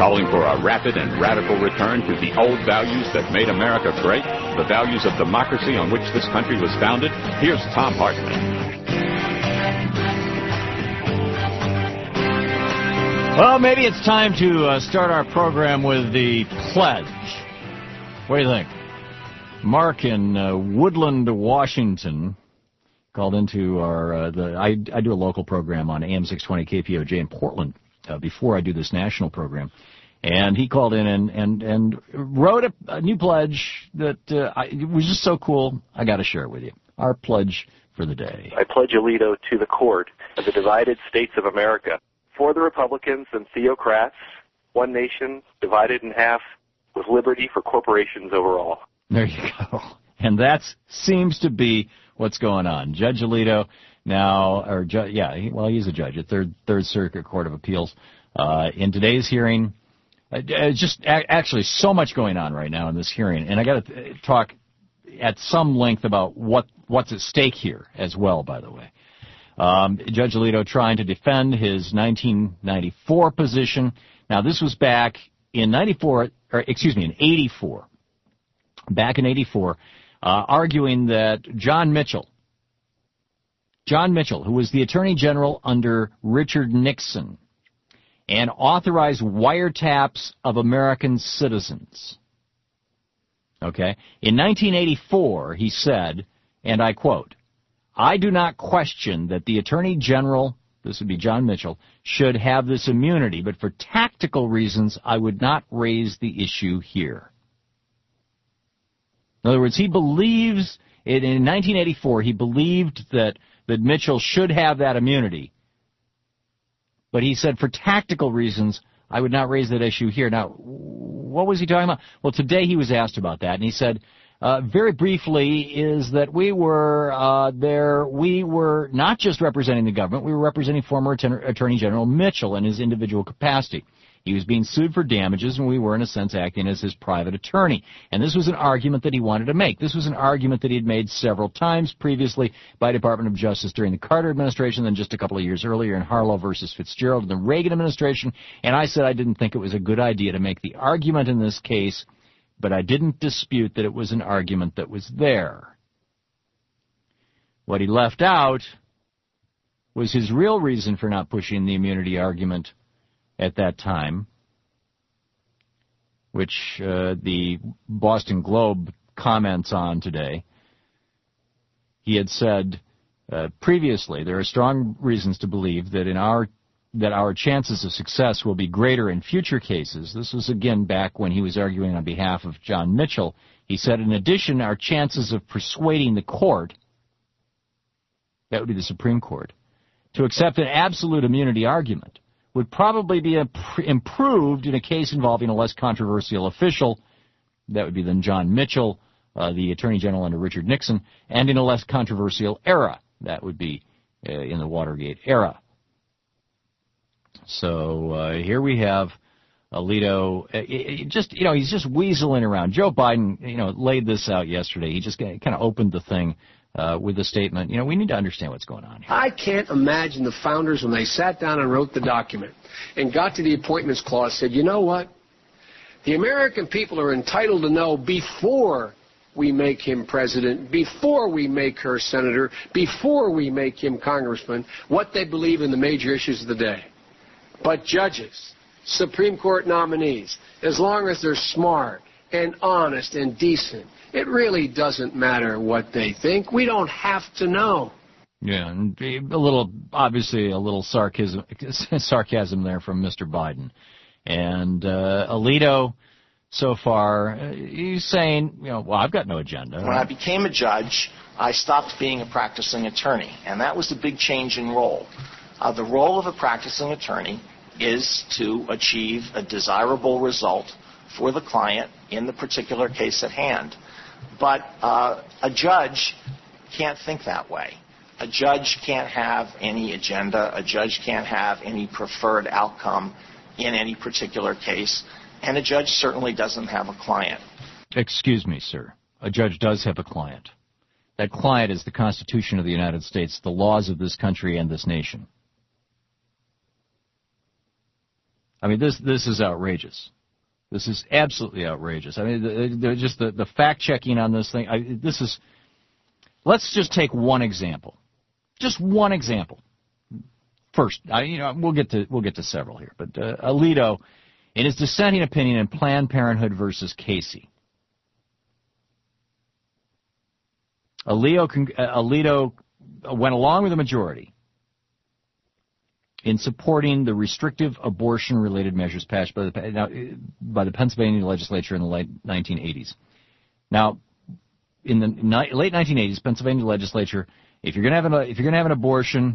calling for a rapid and radical return to the old values that made America great, the values of democracy on which this country was founded. Here's Thom Hartmann. Well, maybe it's time to start our program with the pledge. What do you think? Mark in Woodland, Washington, called into our I do a local program on AM 620 KPOJ in Portland before I do this national program, and he called in and wrote a new pledge that it was just so cool. I got to share it with you. Our pledge for the day. I pledge Alito to the court of the divided states of America. For the Republicans and theocrats, one nation divided in half with liberty for corporations overall. There you go. And that seems to be what's going on. Judge Alito now, he's a judge at Third Circuit Court of Appeals. In today's hearing, just actually so much going on right now in this hearing. And I got to talk at some length about what's at stake here as well, by the way. Judge Alito trying to defend his 1994 position. Now, this was back in 84. Back in 84, arguing that John Mitchell, who was the Attorney General under Richard Nixon, and authorized wiretaps of American citizens. Okay? In 1984, he said, and I quote, "I do not question that the Attorney General," this would be John Mitchell, "should have this immunity, but for tactical reasons, I would not raise the issue here." In other words, he believes, in 1984, he believed that Mitchell should have that immunity. But he said, for tactical reasons, I would not raise that issue here. Now, what was he talking about? Well, today he was asked about that, and he said, very briefly, is that we were not just representing the government, we were representing former Attorney General Mitchell in his individual capacity. He was being sued for damages, and we were, in a sense, acting as his private attorney. And this was an argument that he wanted to make. This was an argument that he had made several times previously by Department of Justice during the Carter administration, then just a couple of years earlier in Harlow versus Fitzgerald in the Reagan administration. And I said I didn't think it was a good idea to make the argument in this case, but I didn't dispute that it was an argument that was there. What he left out was his real reason for not pushing the immunity argument at that time, which the Boston Globe comments on today. He had said previously, there are strong reasons to believe that our chances of success will be greater in future cases. This was again back when he was arguing on behalf of John Mitchell. He said, in addition, our chances of persuading the court, that would be the Supreme Court, to accept an absolute immunity argument would probably be improved in a case involving a less controversial official, that would be then John Mitchell, the Attorney General under Richard Nixon, and in a less controversial era, that would be in the Watergate era. So here we have Alito, he's just weaseling around. Joe Biden, laid this out yesterday. He just kind of opened the thing with the statement, we need to understand what's going on here. I can't imagine the founders, when they sat down and wrote the document and got to the appointments clause, said, you know what? The American people are entitled to know before we make him president, before we make her senator, before we make him congressman, what they believe in the major issues of the day. But judges, Supreme Court nominees, as long as they're smart and honest and decent, it really doesn't matter what they think. We don't have to know. Yeah, and obviously a little sarcasm there from Mr. Biden. And Alito, so far, he's saying, well, I've got no agenda. When I became a judge, I stopped being a practicing attorney, and that was the big change in role. The role of a practicing attorney is to achieve a desirable result for the client in the particular case at hand. But a judge can't think that way. A judge can't have any agenda. A judge can't have any preferred outcome in any particular case. And a judge certainly doesn't have a client. Excuse me, sir. A judge does have a client. That client is the Constitution of the United States, the laws of this country and this nation. I mean, this is outrageous. This is absolutely outrageous. I mean, just the fact-checking on this thing. Let's just take one example. Just one example. First, we'll get to several here, but Alito, in his dissenting opinion in Planned Parenthood versus Casey, Alito went along with the majority in supporting the restrictive abortion-related measures passed by the Pennsylvania legislature in the late 1980s. Now, in the late 1980s, Pennsylvania legislature, if you're going to have an abortion,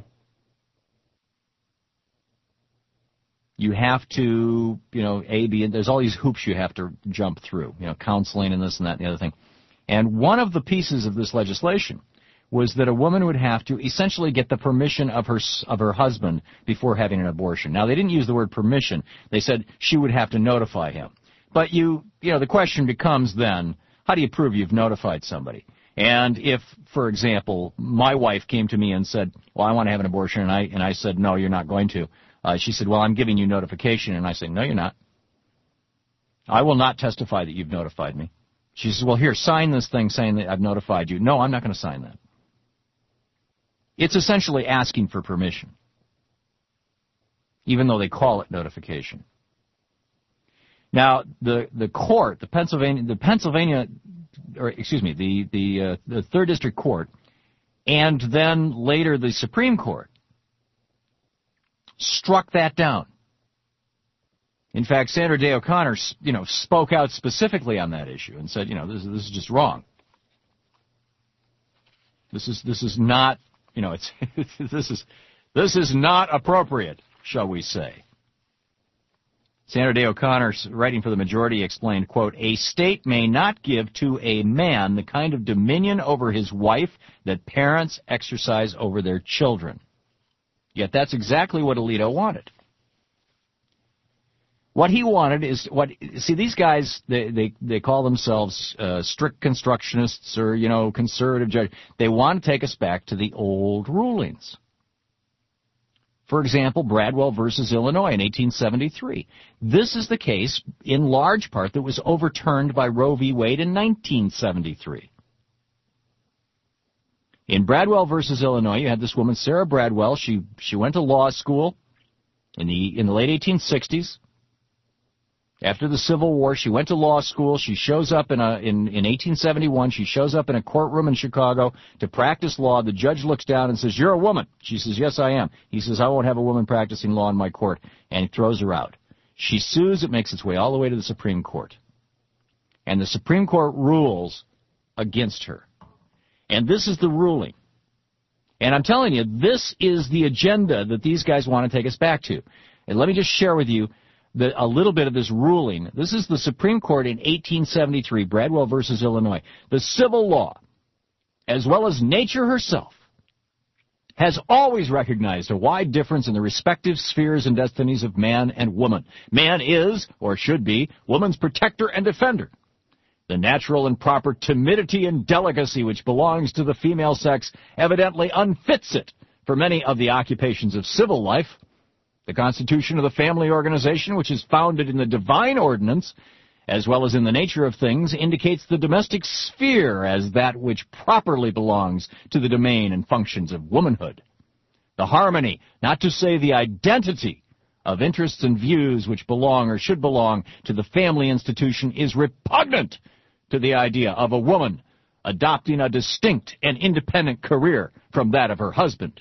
you have to, there's all these hoops you have to jump through, counseling and this and that and the other thing. And one of the pieces of this legislation was that a woman would have to essentially get the permission of her husband before having an abortion. Now, they didn't use the word permission. They said she would have to notify him. But the question becomes then, how do you prove you've notified somebody? And if, for example, my wife came to me and said, well, I want to have an abortion, and I said, no, you're not going to. She said, well, I'm giving you notification. And I said, no, you're not. I will not testify that you've notified me. She says, well, here, sign this thing saying that I've notified you. No, I'm not going to sign that. It's essentially asking for permission, even though they call it notification. Now, the Third District Court, and then later the Supreme Court, struck that down. In fact, Sandra Day O'Connor, spoke out specifically on that issue and said, this is just wrong. This is not, this is not appropriate, shall we say. Sandra Day O'Connor, writing for the majority, explained, quote, a state may not give to a man the kind of dominion over his wife that parents exercise over their children. Yet that's exactly what Alito wanted. What he wanted is these guys, they call themselves strict constructionists or, conservative judges. They want to take us back to the old rulings. For example, Bradwell versus Illinois in 1873. This is the case, in large part, that was overturned by Roe v. Wade in 1973. In Bradwell versus Illinois, you had this woman, Sarah Bradwell. She went to law school in the late 1860s. After the Civil War, she went to law school. She shows up in 1871. She shows up in a courtroom in Chicago to practice law. The judge looks down and says, "You're a woman." She says, "Yes, I am." He says, "I won't have a woman practicing law in my court," and he throws her out. She sues. It makes its way all the way to the Supreme Court, and the Supreme Court rules against her. And this is the ruling. And I'm telling you, this is the agenda that these guys want to take us back to. And let me just share with you a little bit of this ruling. This is the Supreme Court in 1873, Bradwell versus Illinois. The civil law, as well as nature herself, has always recognized a wide difference in the respective spheres and destinies of man and woman. Man is, or should be, woman's protector and defender. The natural and proper timidity and delicacy which belongs to the female sex evidently unfits it for many of the occupations of civil life. The Constitution of the Family Organization, which is founded in the divine ordinance, as well as in the nature of things, indicates the domestic sphere as that which properly belongs to the domain and functions of womanhood. The harmony, not to say the identity, of interests and views which belong or should belong to the family institution is repugnant to the idea of a woman adopting a distinct and independent career from that of her husband.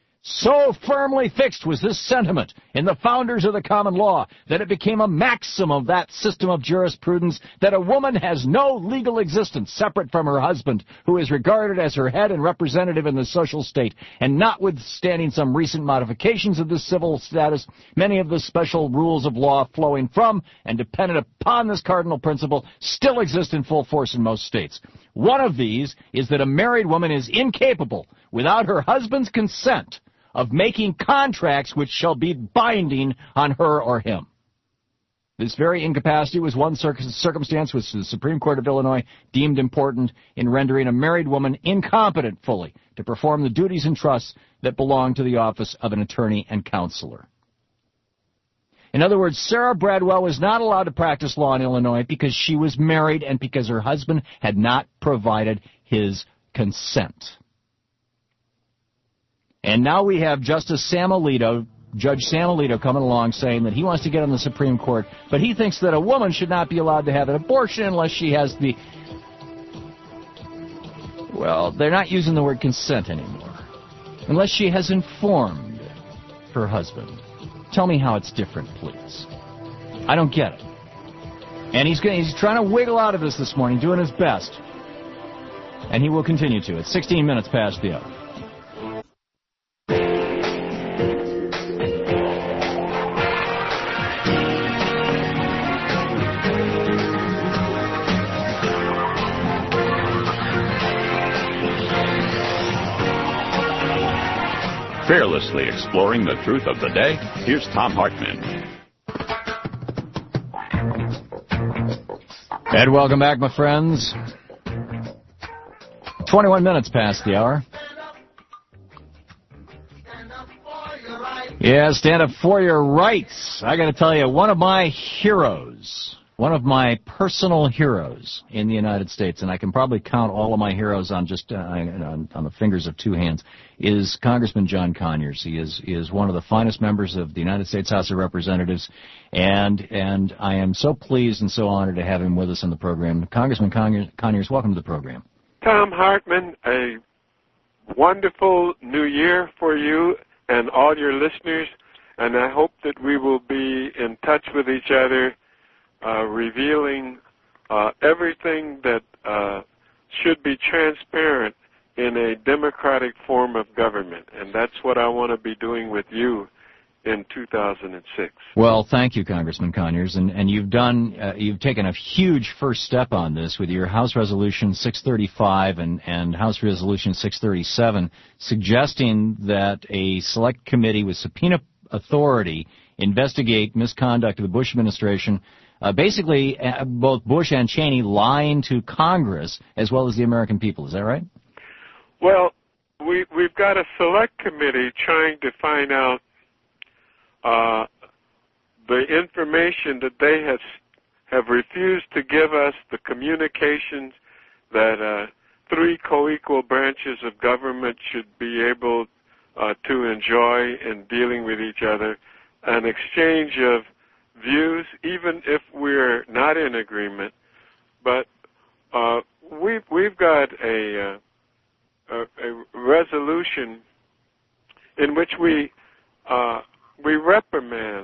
So firmly fixed was this sentiment in the founders of the common law that it became a maxim of that system of jurisprudence that a woman has no legal existence separate from her husband, who is regarded as her head and representative in the social state. And notwithstanding some recent modifications of this civil status, many of the special rules of law flowing from and dependent upon this cardinal principle still exist in full force in most states. One of these is that a married woman is incapable, without her husband's consent, of making contracts which shall be binding on her or him. This very incapacity was one circumstance which the Supreme Court of Illinois deemed important in rendering a married woman incompetent fully to perform the duties and trusts that belong to the office of an attorney and counselor. In other words, Sarah Bradwell was not allowed to practice law in Illinois because she was married and because her husband had not provided his consent. And now we have Judge Sam Alito coming along saying that he wants to get on the Supreme Court, but he thinks that a woman should not be allowed to have an abortion unless she has the... Well, they're not using the word consent anymore. Unless she has informed her husband. Tell me how it's different, please. I don't get it. And he's trying to wiggle out of this morning, doing his best. And he will continue to. It's 16 minutes past the hour. Fearlessly exploring the truth of the day, here's Thom Hartmann. And welcome back, my friends. 21 minutes past the hour. Yeah, stand up for your rights. I got to tell you, one of my heroes, one of my personal heroes in the United States, and I can probably count all of my heroes on just on the fingers of two hands, is Congressman John Conyers. He is one of the finest members of the United States House of Representatives, and I am so pleased and so honored to have him with us on the program. Congressman Conyers, welcome to the program. Thom Hartmann, a wonderful new year for you and all your listeners, and I hope that we will be in touch with each other, revealing everything that should be transparent in a democratic form of government, and that's what I want to be doing with you in 2006. Well, thank you, Congressman Conyers, and you've taken a huge first step on this with your House Resolution 635 and House Resolution 637, suggesting that a select committee with subpoena authority investigate misconduct of the Bush administration. Basically, both Bush and Cheney lying to Congress as well as the American people. Is that right? Well, we've got a select committee trying to find out the information that they have refused to give us, the communications that three co-equal branches of government should be able to enjoy in dealing with each other, an exchange of views, even if we're not in agreement. But we've got a resolution in which we reprimand,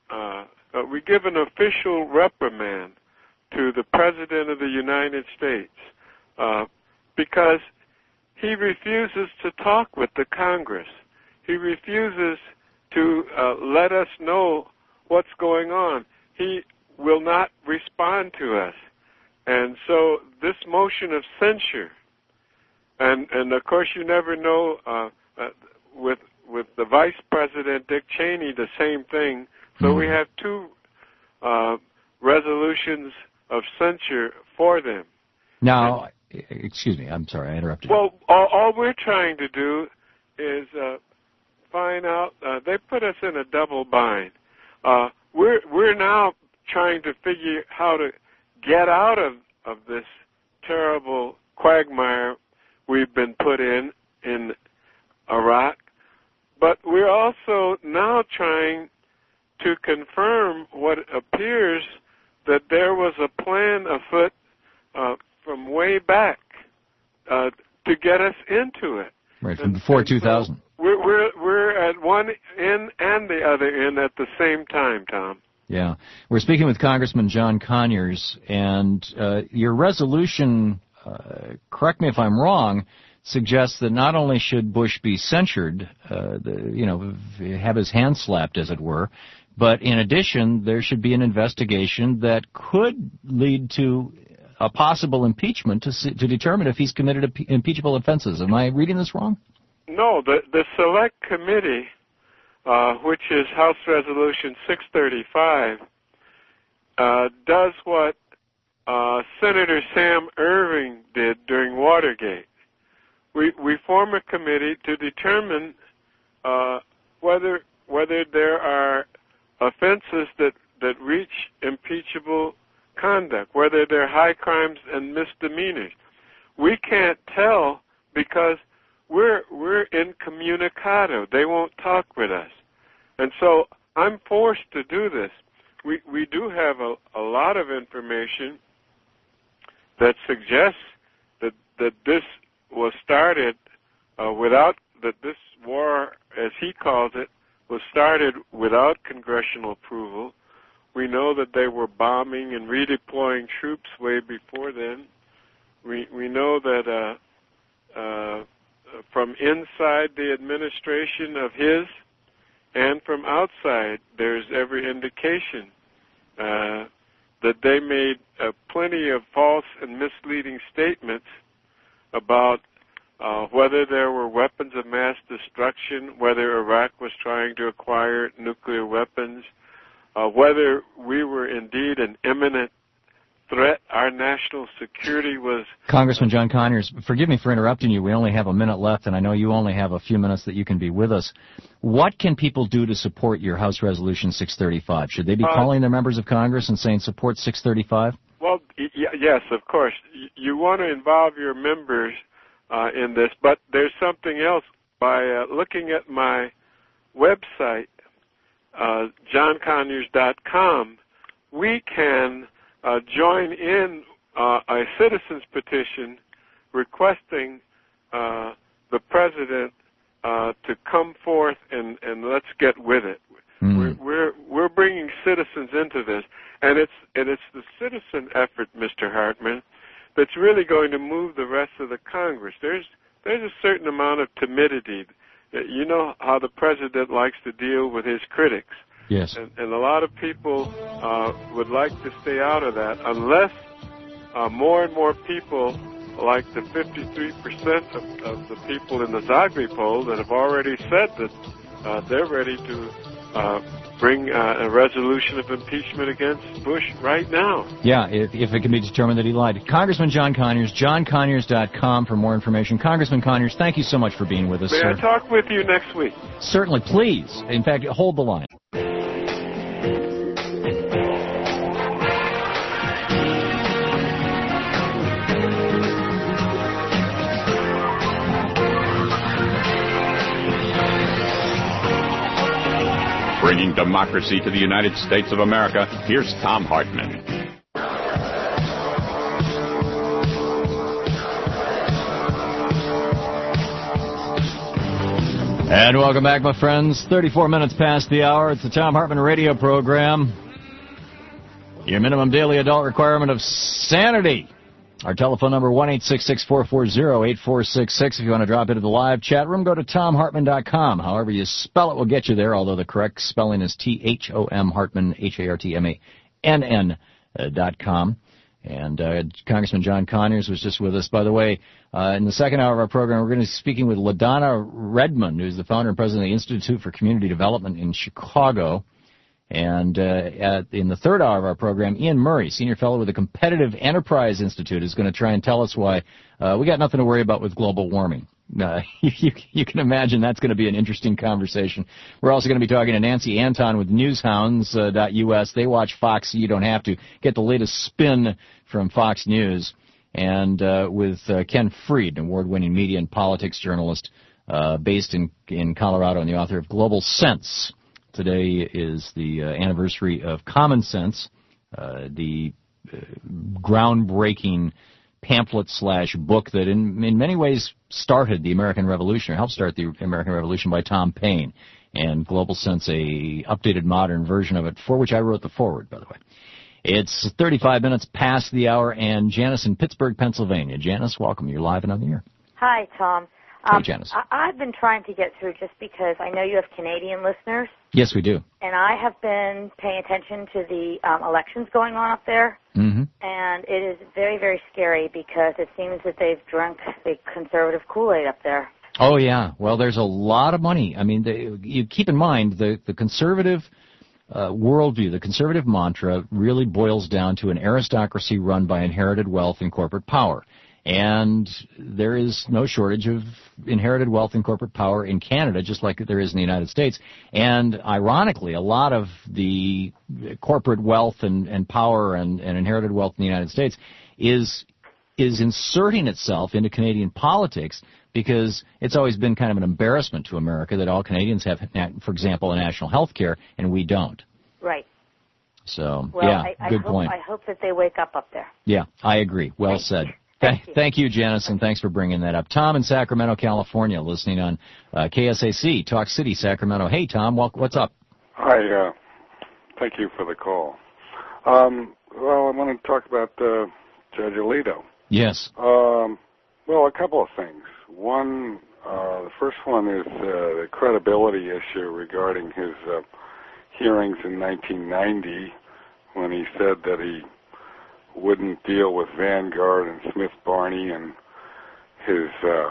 we give an official reprimand to the President of the United States because he refuses to talk with the Congress. He refuses to let us know what's going on. He will not respond to us. And so this motion of censure, and of course you never know, with the Vice President, Dick Cheney, the same thing. So we have two resolutions of censure for them. Now, excuse me, I'm sorry, I interrupted. Well, all we're trying to do is find out, they put us in a double bind. We're now trying to figure how to get out of this terrible quagmire we've been put in Iraq, but we're also now trying to confirm what appears that there was a plan afoot from way back to get us into it. Right, from before 2000. So we're at one end and the other end at the same time, Tom. Yeah. We're speaking with Congressman John Conyers, and your resolution, correct me if I'm wrong, suggests that not only should Bush be censured, have his hand slapped, as it were, but in addition, there should be an investigation that could lead to a possible impeachment to determine if he's committed impeachable offenses. Am I reading this wrong? No, the Select Committee, which is House Resolution 635, does what Senator Sam Erving did during Watergate. We form a committee to determine whether there are offenses that reach impeachable conduct, whether they're high crimes and misdemeanors. We can't tell because we're incommunicado. They won't talk with us. And so I'm forced to do this. We do have a lot of information that suggests that this was started that this war, as he calls it, was started without congressional approval. We know that they were bombing and redeploying troops way before then. We know that from inside the administration of his and from outside, there's every indication that they made plenty of false and misleading statements about whether there were weapons of mass destruction, whether Iraq was trying to acquire nuclear weapons, whether we were indeed an imminent threat. Our national security was... Congressman John Conyers, forgive me for interrupting you. We only have a minute left, and I know you only have a few minutes that you can be with us. What can people do to support your House Resolution 635? Should they be calling their members of Congress and saying support 635? Well, yes, of course. You want to involve your members in this, but there's something else. By looking at my website, johnconyers.com, we can join in a citizen's petition requesting the president to come forth and let's get with it. We're bringing citizens into this, and it's the citizen effort, Mr. Hartman, that's really going to move the rest of the Congress. There's a certain amount of timidity. You know how the president likes to deal with his critics. Yes. And a lot of people would like to stay out of that unless more and more people, like the 53% of the people in the Zagreb poll that have already said that they're ready to bring a resolution of impeachment against Bush right now. Yeah, if it can be determined that he lied. Congressman John Conyers, johnconyers.com for more information. Congressman Conyers, thank you so much for being with us, May sir. I talk with you next week? Certainly, please. In fact, hold the line. Bringing democracy to the United States of America, here's Thom Hartmann. And welcome back, my friends. 34 minutes past the hour. It's the Thom Hartmann radio program. Your minimum daily adult requirement of sanity. Our telephone number, 1-866-440-8466. If you want to drop into the live chat room, go to ThomHartmann.com. However you spell it will get you there, although the correct spelling is T-H-O-M Hartmann, Hartmann.com. And Congressman John Conyers was just with us. By the way, in the second hour of our program, we're going to be speaking with LaDonna Redmond, who's the founder and president of the Institute for Community Development in Chicago. And in the third hour of our program, Ian Murray, senior fellow with the Competitive Enterprise Institute, is going to try and tell us why we got nothing to worry about with global warming. You can imagine that's going to be an interesting conversation. We're also going to be talking to Nancy Anton with newshounds.us. They watch Fox, so you don't have to. Get the latest spin from Fox News. And with Ken Fried, an award-winning media and politics journalist based in Colorado and the author of Global Sense. Today is the anniversary of Common Sense, the groundbreaking pamphlet/book that in many ways started the American Revolution, or helped start the American Revolution, by Tom Paine. And Global Sense, a updated modern version of it, for which I wrote the foreword, by the way. It's 35 minutes past the hour, and Janice in Pittsburgh, Pennsylvania. Janice, welcome. You're live and on the air. Hi, Tom. Hey, Janice. I've been trying to get through just because I know you have Canadian listeners. Yes, we do. And I have been paying attention to the elections going on up there. Mm-hmm. And it is very, very scary because it seems that they've drunk the conservative Kool-Aid up there. Oh, yeah. Well, there's a lot of money. I mean, you keep in mind the conservative worldview, the conservative mantra really boils down to an aristocracy run by inherited wealth and corporate power. And there is no shortage of inherited wealth and corporate power in Canada, just like there is in the United States. And ironically, a lot of the corporate wealth and power and inherited wealth in the United States is inserting itself into Canadian politics, because it's always been kind of an embarrassment to America that all Canadians have, for example, a national health care, and we don't. Right. So, well, yeah, good point. I hope that they wake up there. Yeah, I agree. Well said. Thank you, Janice, and thanks for bringing that up. Tom in Sacramento, California, listening on KSAC, Talk City, Sacramento. Hey, Tom, what's up? Hi, thank you for the call. Well, I want to talk about Judge Alito. Yes. Well, a couple of things. One, the first one is the credibility issue regarding his hearings in 1990 when he said that he wouldn't deal with Vanguard and Smith Barney and his,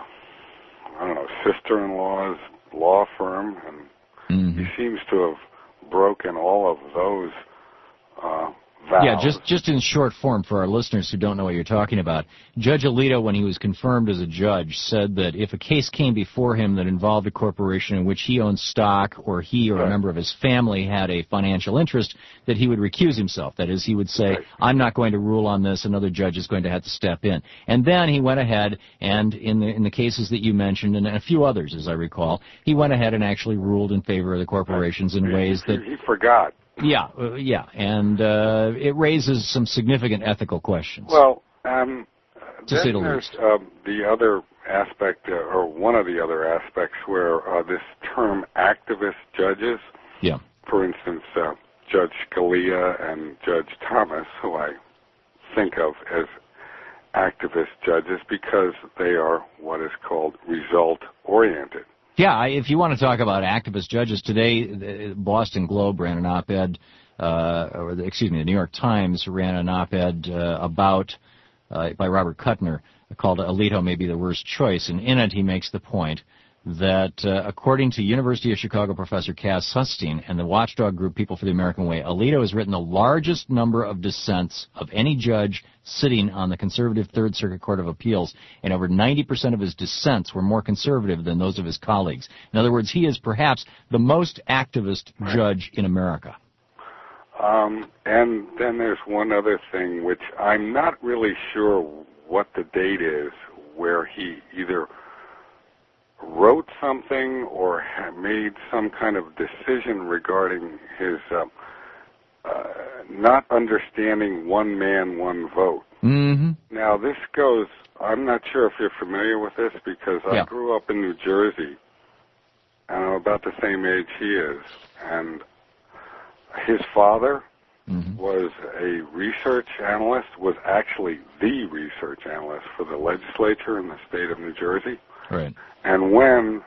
sister-in-law's law firm, and he seems to have broken all of those vows. Yeah, just in short form for our listeners who don't know what you're talking about, Judge Alito, when he was confirmed as a judge, said that if a case came before him that involved a corporation in which he owned stock or he or a member of his family had a financial interest, that he would recuse himself. That is, he would say, I'm not going to rule on this, another judge is going to have to step in. And then he went ahead and, in the cases that you mentioned, and a few others, as I recall, he went ahead and actually ruled in favor of the corporations in ways that... He forgot. Yeah, and it raises some significant ethical questions. Well, to say the least. The other aspect, or one of the other aspects, where this term activist judges, for instance, Judge Scalia and Judge Thomas, who I think of as activist judges because they are what is called result-oriented. Yeah, if you want to talk about activist judges, today the Boston Globe ran an op-ed, the New York Times ran an op-ed by Robert Kuttner called Alito May Be the Worst Choice, and in it he makes the point that according to University of Chicago professor Cass Sunstein and the watchdog group People for the American Way, Alito has written the largest number of dissents of any judge sitting on the conservative Third Circuit Court of Appeals, and over 90% of his dissents were more conservative than those of his colleagues. In other words, he is perhaps the most activist judge in America. And then there's one other thing, which I'm not really sure what the date is, where he either wrote something or made some kind of decision regarding his not understanding one man, one vote. Mm-hmm. Now, this goes, I'm not sure if you're familiar with this, because I grew up in New Jersey, and I'm about the same age he is, and his father was a research analyst, was actually the research analyst for the legislature in the state of New Jersey. Right. And when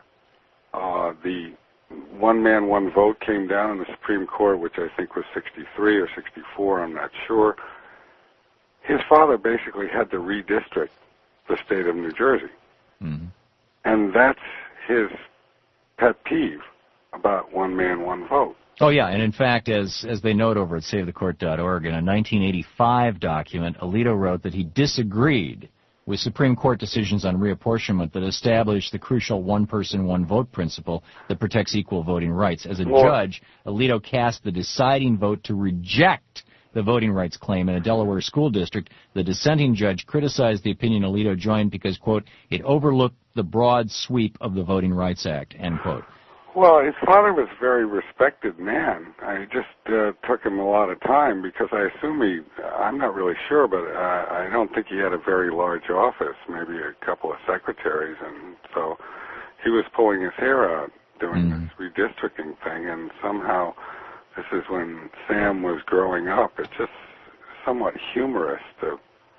the one man, one vote came down in the Supreme Court, which I think was 63 or 64, I'm not sure, his father basically had to redistrict the state of New Jersey. Mm-hmm. And that's his pet peeve about one man, one vote. Oh, yeah, and in fact, as they note over at SaveTheCourt.org, in a 1985 document, Alito wrote that he disagreed with Supreme Court decisions on reapportionment that established the crucial one-person, one-vote principle that protects equal voting rights. As a judge, Alito cast the deciding vote to reject the voting rights claim in a Delaware school district. The dissenting judge criticized the opinion Alito joined because, quote, it overlooked the broad sweep of the Voting Rights Act, end quote. Well, his father was a very respected man. I just took him a lot of time because I assume I'm not really sure, but I don't think he had a very large office, maybe a couple of secretaries, and so he was pulling his hair out doing this redistricting thing, and somehow this is when Sam was growing up. It's just somewhat humorous to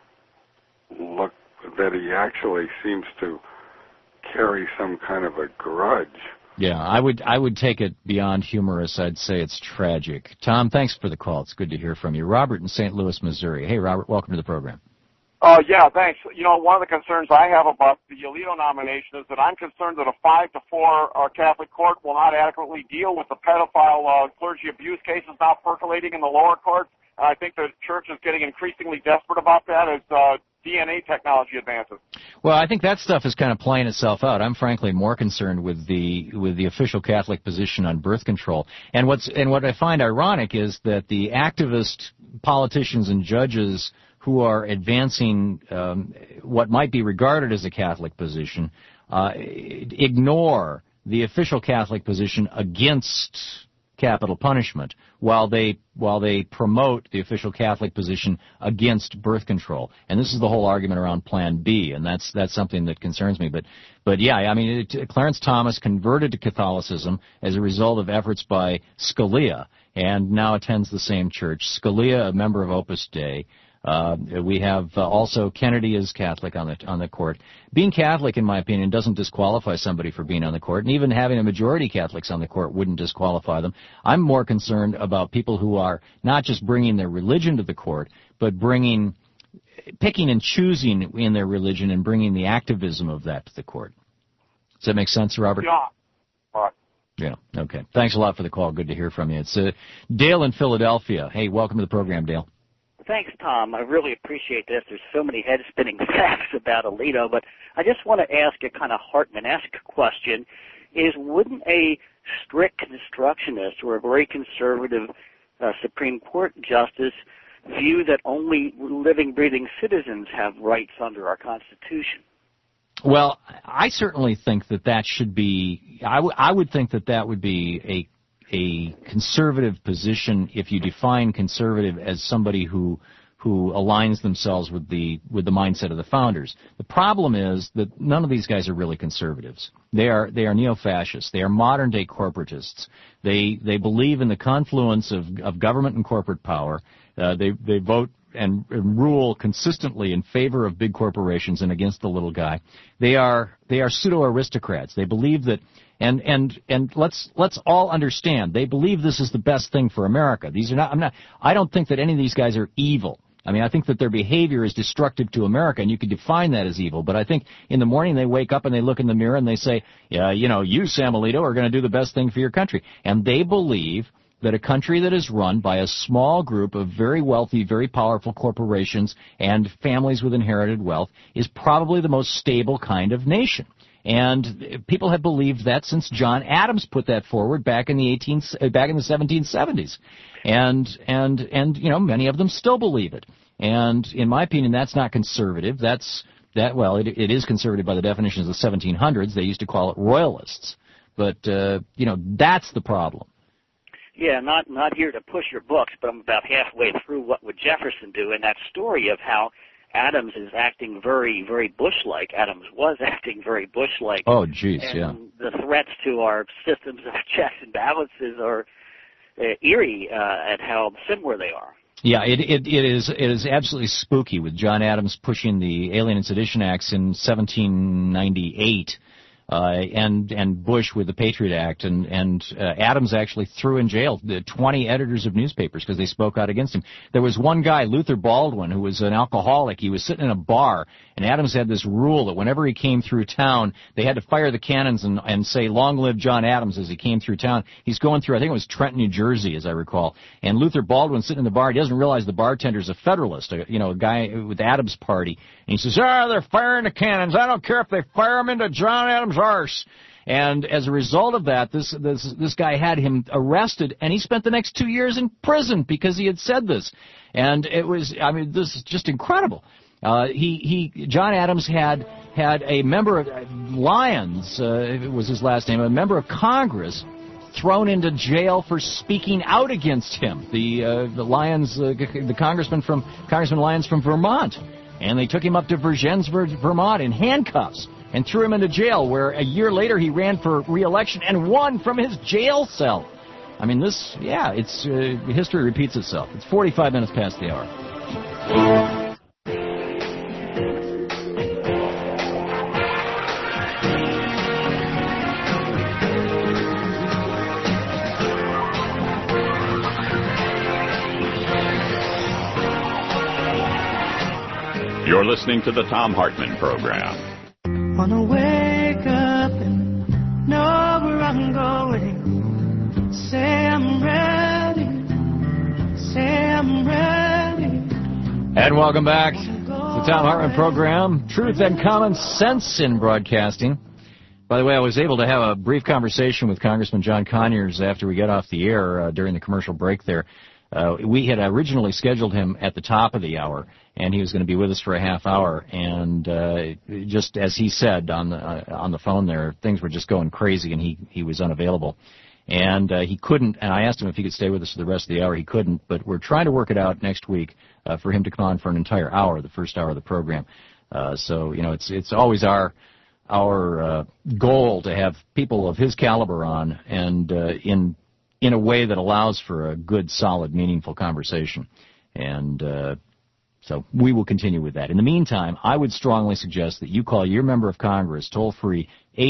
look that he actually seems to carry some kind of a grudge. Yeah, I would take it beyond humorous. I'd say it's tragic. Tom, thanks for the call. It's good to hear from you. Robert in St. Louis, Missouri. Hey, Robert, welcome to the program. Yeah, thanks. You know, one of the concerns I have about the Alito nomination is that I'm concerned that a 5-4 Catholic court will not adequately deal with the pedophile clergy abuse cases now percolating in the lower courts. And I think the church is getting increasingly desperate about that as DNA technology advances. Well, I think that stuff is kind of playing itself out. I'm frankly more concerned with the official Catholic position on birth control. And what I find ironic is that the activist politicians and judges who are advancing what might be regarded as a Catholic position ignore the official Catholic position against capital punishment, while they promote the official Catholic position against birth control. And this is the whole argument around Plan B, and that's something that concerns me. But yeah, I mean, Clarence Thomas converted to Catholicism as a result of efforts by Scalia, and now attends the same church. Scalia, a member of Opus Dei. We have also Kennedy is Catholic on the court. Being Catholic, in my opinion, doesn't disqualify somebody for being on the court, and even having a majority Catholics on the court wouldn't disqualify them. I'm more concerned about people who are not just bringing their religion to the court, but picking and choosing in their religion and bringing the activism of that to the court. Does that make sense, Robert? Yeah. Right. Yeah, okay. Thanks a lot for the call. Good to hear from you. It's Dale in Philadelphia. Hey, welcome to the program, Dale. Thanks, Tom. I really appreciate this. There's so many head-spinning facts about Alito, but I just want to ask a kind of Hartman-esque question. Wouldn't a strict constructionist or a very conservative Supreme Court justice view that only living, breathing citizens have rights under our Constitution? Well, I certainly think that should be, I would think that would be a conservative position if you define conservative as somebody who aligns themselves with the mindset of the founders. The problem is that none of these guys are really conservatives. They are neo-fascists. They are modern-day corporatists. They believe in the confluence of government and corporate power. They vote and rule consistently in favor of big corporations and against the little guy. They are pseudo-aristocrats. They believe that, and let's all understand, they believe this is the best thing for America. I don't think that any of these guys are evil. I mean, I think that their behavior is destructive to America, and you could define that as evil. But I think in the morning they wake up and they look in the mirror and they say, yeah, you, Sam Alito, are going to do the best thing for your country. And they believe that a country that is run by a small group of very wealthy, very powerful corporations and families with inherited wealth is probably the most stable kind of nation. And people have believed that since John Adams put that forward back in the 1770s. And many of them still believe it. And in my opinion, that's not conservative. It is conservative by the definitions of the 1700s. They used to call it royalists. But that's the problem. Yeah, not here to push your books, but I'm about halfway through What Would Jefferson Do, and that story of how Adams is acting very, very Bush-like. Adams was acting very Bush-like. Oh, geez, yeah. And the threats to our systems of checks and balances are eerie at how similar they are. Yeah, it is absolutely spooky with John Adams pushing the Alien and Sedition Acts in 1798. And Bush with the Patriot Act, and Adams actually threw in jail 20 editors of newspapers because they spoke out against him. There was one guy, Luther Baldwin, who was an alcoholic. He was sitting in a bar, and Adams had this rule that whenever he came through town, they had to fire the cannons and say, "Long live John Adams," as he came through town. He's going through, I think it was Trenton, New Jersey, as I recall. And Luther Baldwin sitting in the bar, he doesn't realize the bartender's a Federalist, a guy with the Adams Party. And he says, they're firing the cannons. I don't care if they fire them into John Adams' arse. And as a result of that, this guy had him arrested, and he spent the next 2 years in prison because he had said this. And this is just incredible. John Adams had a member of Lyons, it was his last name, a member of Congress, thrown into jail for speaking out against him. The Lyons, the Congressman Lyons from Vermont. And they took him up to Vergennes, Vermont in handcuffs and threw him into jail, where a year later he ran for re-election and won from his jail cell. I mean, history repeats itself. It's 45 minutes past the hour. You're listening to the Thom Hartmann Program. Wanna wake up and know where I'm going. Say I'm ready. Say I'm ready. And welcome back to the Thom Hartmann program, Truth and Common Sense in Broadcasting. By the way, I was able to have a brief conversation with Congressman John Conyers after we got off the air during the commercial break there. We had originally scheduled him at the top of the hour, and he was going to be with us for a half hour. And just as he said on the phone there, things were just going crazy, and he was unavailable. And he couldn't, and I asked him if he could stay with us for the rest of the hour. He couldn't, but we're trying to work it out next week for him to come on for an entire hour, the first hour of the program. So, you know, it's always our goal to have people of his caliber on, and in a way that allows for a good, solid, meaningful conversation. And so we will continue with that. In the meantime, I would strongly suggest that you call your member of Congress toll-free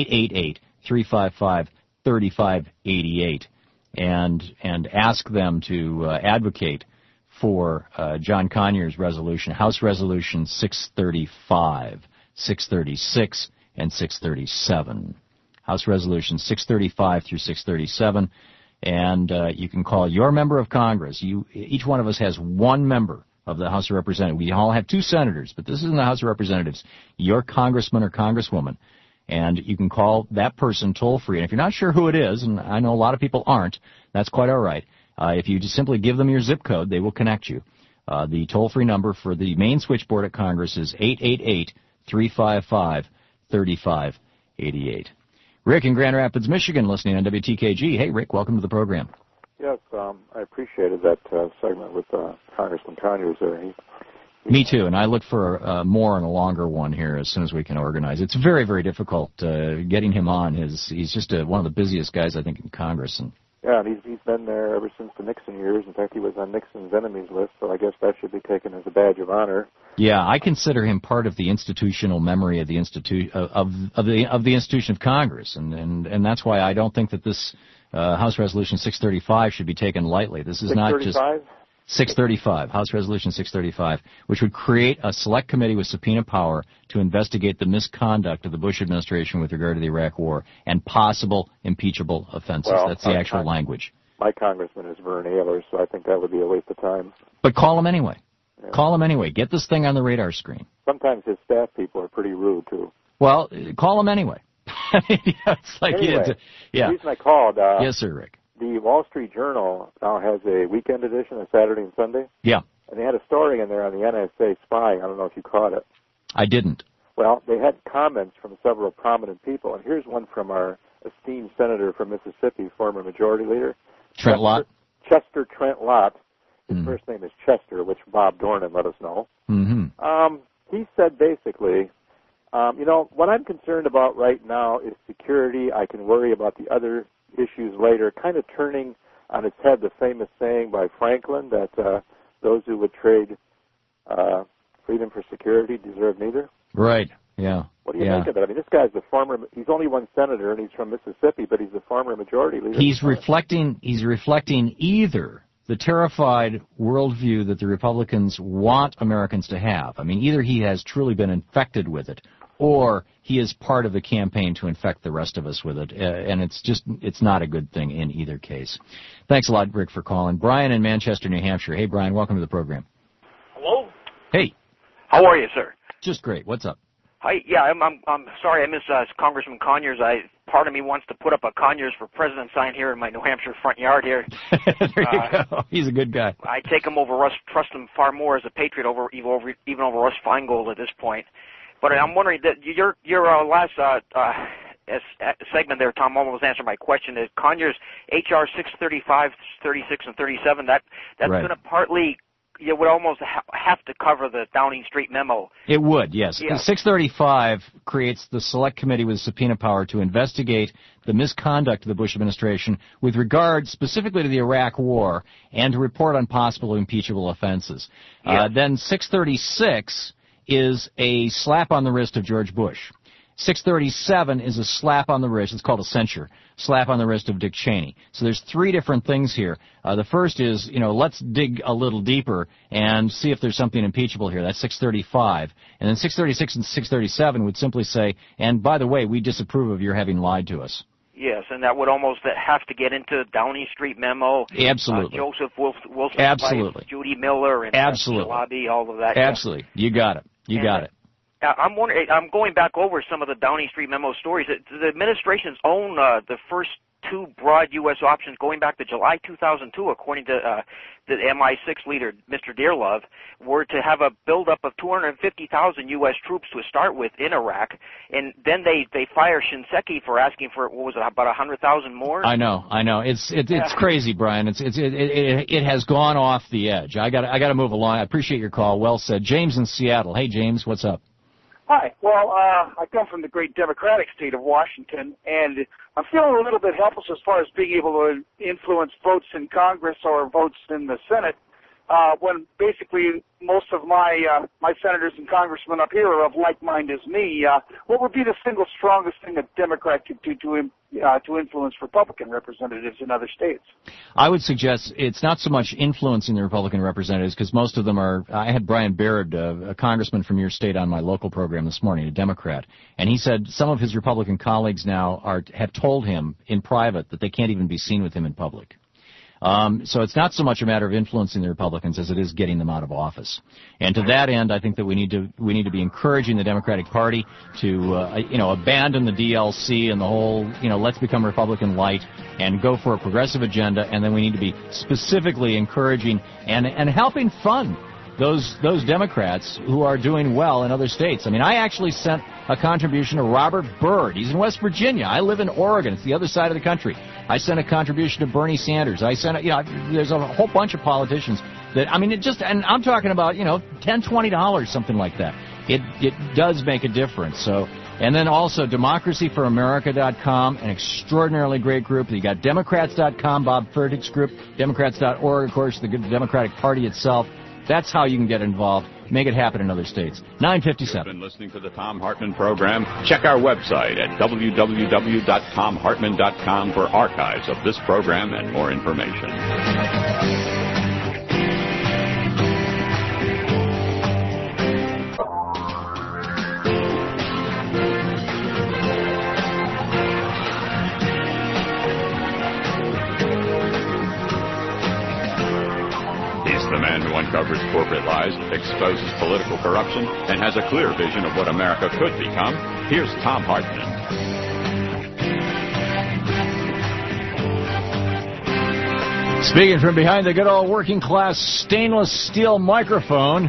888-355-3588 and ask them to advocate for John Conyers' resolution, House Resolution 635, 636, and 637. House Resolution 635 through 637. And you can call your member of Congress. Each one of us has one member of the House of Representatives. We all have two senators, but this isn't the House of Representatives. Your congressman or congresswoman. And you can call that person toll-free. And if you're not sure who it is, and I know a lot of people aren't, that's quite all right. If you just simply give them your zip code, they will connect you. The toll-free number for the main switchboard at Congress is 888-355-3588. Rick in Grand Rapids, Michigan, listening on WTKG. Hey, Rick, welcome to the program. Yes, I appreciated that segment with Congressman Conyers there. Me too, and I look for more and a longer one here as soon as we can organize. It's very, very difficult getting him on. He's just one of the busiest guys, I think, in Congress. And yeah, and he's been there ever since the Nixon years. In fact, he was on Nixon's enemies list, so I guess that should be taken as a badge of honor. Yeah, I consider him part of the institutional memory of the the institution of Congress, and that's why I don't think that this House Resolution 635 should be taken lightly. This is not just 635, House Resolution 635, which would create a select committee with subpoena power to investigate the misconduct of the Bush administration with regard to the Iraq War and possible impeachable offenses. Well, that's the actual language. My congressman is Vern Ayler, so I think that would be a waste of time. But call him anyway. Yeah. Call him anyway. Get this thing on the radar screen. Sometimes his staff people are pretty rude, too. Well, call him anyway. It's like anyway, yeah. The reason I called... yes, sir, Rick. The Wall Street Journal now has a weekend edition, a Saturday and Sunday. Yeah. And they had a story in there on the NSA spying. I don't know if you caught it. I didn't. Well, they had comments from several prominent people, and here's one from our esteemed senator from Mississippi, former majority leader. Trent Lott? Chester Trent Lott. His first name is Chester, which Bob Dornan let us know. Mm-hmm. He said basically, what I'm concerned about right now is security. I can worry about the other issues later, kind of turning on its head the famous saying by Franklin that those who would trade freedom for security deserve neither. Right, yeah. What do you think of that? I mean, this guy's he's only one senator, and he's from Mississippi, but he's the former majority leader. He's reflecting either the terrified worldview that the Republicans want Americans to have. I mean, either he has truly been infected with it, or he is part of the campaign to infect the rest of us with it, and it's not a good thing in either case. Thanks a lot, Rick, for calling. Brian in Manchester, New Hampshire. Hey, Brian, welcome to the program. Hello? Hey. How are you, sir? Just great. What's up? Hi. Yeah, I'm sorry I missed Congressman Conyers. Part of me wants to put up a Conyers for President sign here in my New Hampshire front yard here. There you go. He's a good guy. I take him over Russ, trust him far more as a patriot even over Russ Feingold at this point. But I'm wondering that your last segment there, Tom, almost answered my question. Is Conyers H.R. 635, 36, and 37? That's right. Going to partly. You would almost have to cover the Downing Street memo. It would, yes. Yeah. 635 creates the select committee with subpoena power to investigate the misconduct of the Bush administration with regard specifically to the Iraq War and to report on possible impeachable offenses. Yeah. Then 636 is a slap on the wrist of George Bush. 637 is a slap on the wrist. It's called a censure. Slap on the wrist of Dick Cheney. So there's three different things here. The first is, let's dig a little deeper and see if there's something impeachable here. That's 635. And then 636 and 637 would simply say, and by the way, we disapprove of your having lied to us. Yes, and that would almost have to get into Downing Street memo. Absolutely. Joseph Wilson. Absolutely. Judy Miller and Absolutely. Lobby, all of that. Absolutely. You got it. You got it. I'm wondering. I'm going back over some of the Downing Street memo stories. The administration's own the first two broad U.S. options going back to July 2002, according to the MI6 leader, Mr. Dearlove, were to have a buildup of 250,000 U.S. troops to start with in Iraq, and then they fire Shinseki for asking for, what was it, about 100,000 more? I know. It's crazy, Brian. It has gone off the edge. I got to move along. I appreciate your call. Well said. James in Seattle. Hey, James, what's up? Hi. Well, I come from the great Democratic state of Washington, and I'm feeling a little bit helpless as far as being able to influence votes in Congress or votes in the Senate, when basically most of my senators and congressmen up here are of like mind as me. What would be the single strongest thing a Democrat could do to influence Republican representatives in other states? I would suggest it's not so much influencing the Republican representatives, because most of them are. I had Brian Baird, a congressman from your state, on my local program this morning, a Democrat, and he said some of his Republican colleagues now have told him in private that they can't even be seen with him in public. So it's not so much a matter of influencing the Republicans as it is getting them out of office. And to that end, I think that we need to be encouraging the Democratic Party to abandon the DLC and the whole let's become Republican light and go for a progressive agenda. And then we need to be specifically encouraging and helping fund those Democrats who are doing well in other states. I mean, I actually sent a contribution to Robert Byrd. He's in West Virginia. I live in Oregon. It's the other side of the country. I sent a contribution to Bernie Sanders. I sent there's a whole bunch of politicians that, I mean, and I'm talking about, $10, $20, something like that. It does make a difference. So, and then also democracyforamerica.com, an extraordinarily great group. You got Democrats.com, Bob Fertig's group, Democrats.org, of course, the Democratic Party itself. That's how you can get involved. Make it happen in other states. 9:57. You've been listening to the Thom Hartmann program. Check our website at www.thomhartmann.com for archives of this program and more information. The man who uncovers corporate lies, exposes political corruption, and has a clear vision of what America could become. Here's Thom Hartmann. Speaking from behind the good old working class stainless steel microphone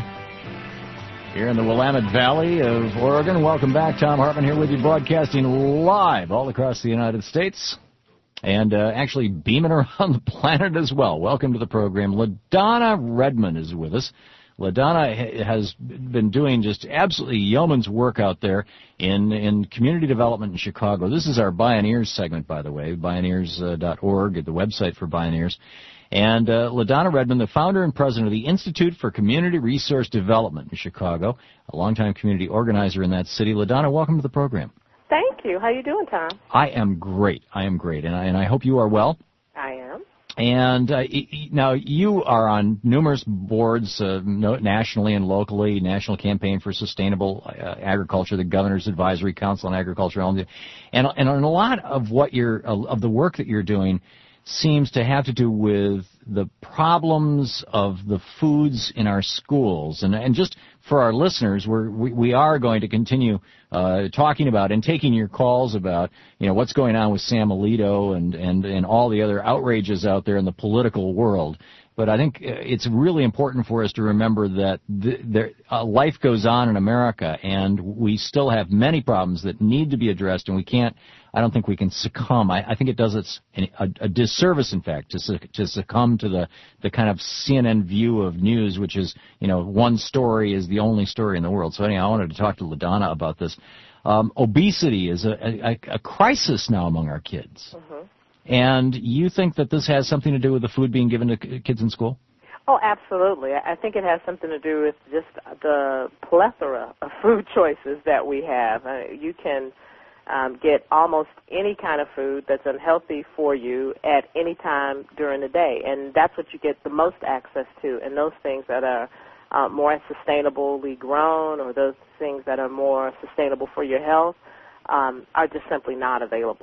here in the Willamette Valley of Oregon. Welcome back. Thom Hartmann here with you, broadcasting live all across the United States. And actually beaming around the planet as well. Welcome to the program. LaDonna Redmond is with us. LaDonna has been doing just absolutely yeoman's work out there in community development in Chicago. This is our Bioneers segment, by the way, Bioneers.org, the website for Bioneers. And LaDonna Redmond, the founder and president of the Institute for Community Resource Development in Chicago, a longtime community organizer in that city. LaDonna, welcome to the program. Thank you. How you doing, Tom? I am great. And I hope you are well. I am. And now you are on numerous boards nationally and locally, National Campaign for Sustainable Agriculture, the Governor's Advisory Council on Agriculture, and a lot of of the work that you're doing seems to have to do with the problems of the foods in our schools. And just for our listeners, we are going to continue talking about and taking your calls about, what's going on with Sam Alito and all the other outrages out there in the political world. But I think it's really important for us to remember that life goes on in America, and we still have many problems that need to be addressed, and I don't think we can succumb. I think it does us a disservice, in fact, to succumb to the kind of CNN view of news, which is, one story is the only story in the world. So anyhow, I wanted to talk to LaDonna about this. Obesity is a crisis now among our kids. Mm-hmm. And you think that this has something to do with the food being given to kids in school? Oh, absolutely. I think it has something to do with just the plethora of food choices that we have. You can get almost any kind of food that's unhealthy for you at any time during the day, and that's what you get the most access to. And those things that are more sustainably grown, or those things that are more sustainable for your health, are just simply not available.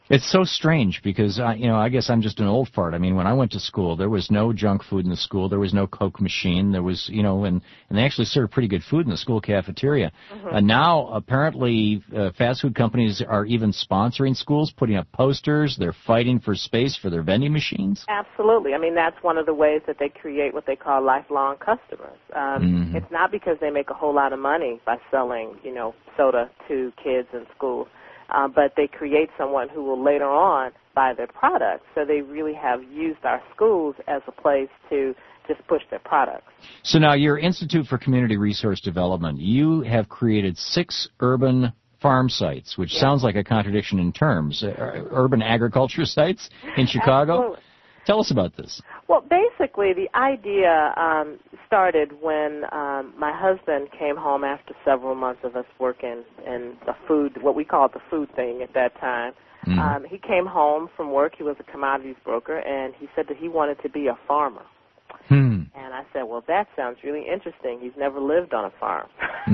It's so strange because, I guess I'm just an old fart. I mean, when I went to school, there was no junk food in the school. There was no Coke machine. There was, and they actually served pretty good food in the school cafeteria. Mm-hmm. Now, apparently, fast food companies are even sponsoring schools, putting up posters. They're fighting for space for their vending machines. Absolutely. I mean, that's one of the ways that they create what they call lifelong customers. It's not because they make a whole lot of money by selling, soda to kids in schools. But they create someone who will later on buy their products. So they really have used our schools as a place to just push their products. So now your Institute for Community Resource Development, you have created 6 urban farm sites, which sounds like a contradiction in terms. Urban agriculture sites in Chicago? Absolutely. Tell us about this. Well, basically, the idea started when my husband came home after several months of us working in the food, what we called the food thing at that time. Mm-hmm. He came home from work. He was a commodities broker, and he said that he wanted to be a farmer. And I said, well, that sounds really interesting. He's never lived on a farm.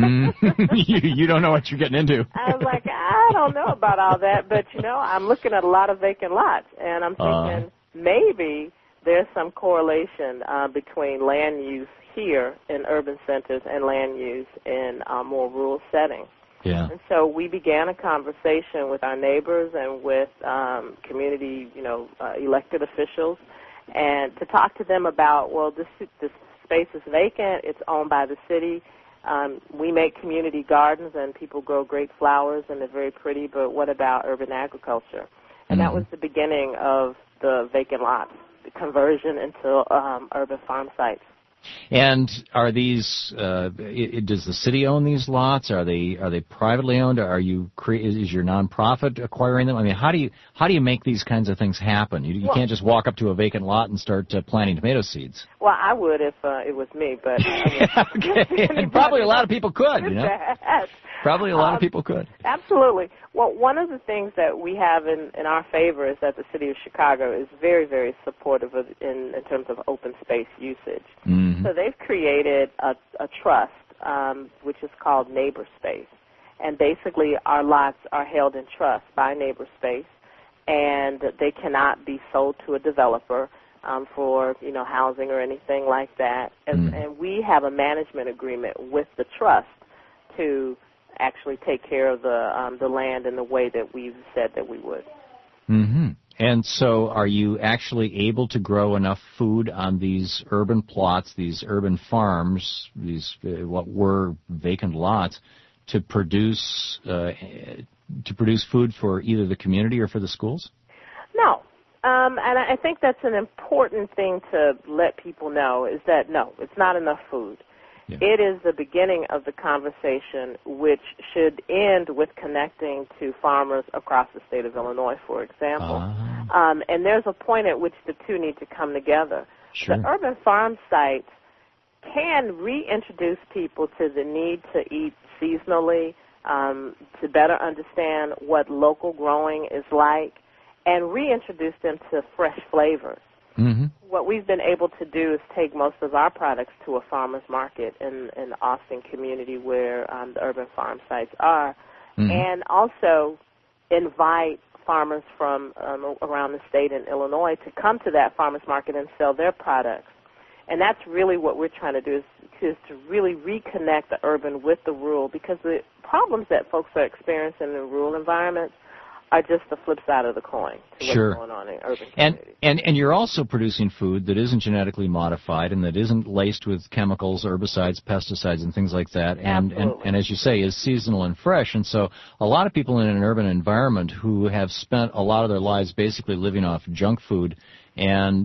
You don't know what you're getting into. I was like, I don't know about all that, but, I'm looking at a lot of vacant lots, and I'm thinking maybe there's some correlation between land use here in urban centers and land use in more rural settings. Yeah. And so we began a conversation with our neighbors and with community, elected officials, and to talk to them about, well, this space is vacant. It's owned by the city. We make community gardens, and people grow great flowers, and they're very pretty, but what about urban agriculture? And that was the beginning of the vacant lots, the conversion into urban farm sites. And are these? Does the city own these lots? Are they privately owned? Is your nonprofit acquiring them? I mean, how do you make these kinds of things happen? You can't just walk up to a vacant lot and start planting tomato seeds. Well, I would if it was me, but okay. And probably a lot of people could. Probably a lot of people could. Absolutely. Well, one of the things that we have in our favor is that the city of Chicago is very, very supportive in terms of open space usage. Mm-hmm. So they've created a trust, which is called Neighbor Space. And basically our lots are held in trust by Neighbor Space, and they cannot be sold to a developer for, housing or anything like that. And we have a management agreement with the trust to actually take care of the land in the way that we've said that we would. Mm-hmm. And so are you actually able to grow enough food on these urban plots, these urban farms, these what were vacant lots, to produce food for either the community or for the schools? No. And I think that's an important thing to let people know is that, no, it's not enough food. Yeah. It is the beginning of the conversation, which should end with connecting to farmers across the state of Illinois, for example. And there's a point at which the two need to come together. Sure. The urban farm sites can reintroduce people to the need to eat seasonally, to better understand what local growing is like, and reintroduce them to fresh flavors. Mm-hmm. What we've been able to do is take most of our products to a farmer's market in the Austin community where the urban farm sites are, and also invite farmers from around the state in Illinois to come to that farmer's market and sell their products. And that's really what we're trying to do is to really reconnect the urban with the rural, because the problems that folks are experiencing in rural environments are just the flip side of the coin to what's going on in urban communities. And you're also producing food that isn't genetically modified and that isn't laced with chemicals, herbicides, pesticides, and things like that. And as you say, is seasonal and fresh. And so a lot of people in an urban environment who have spent a lot of their lives basically living off junk food and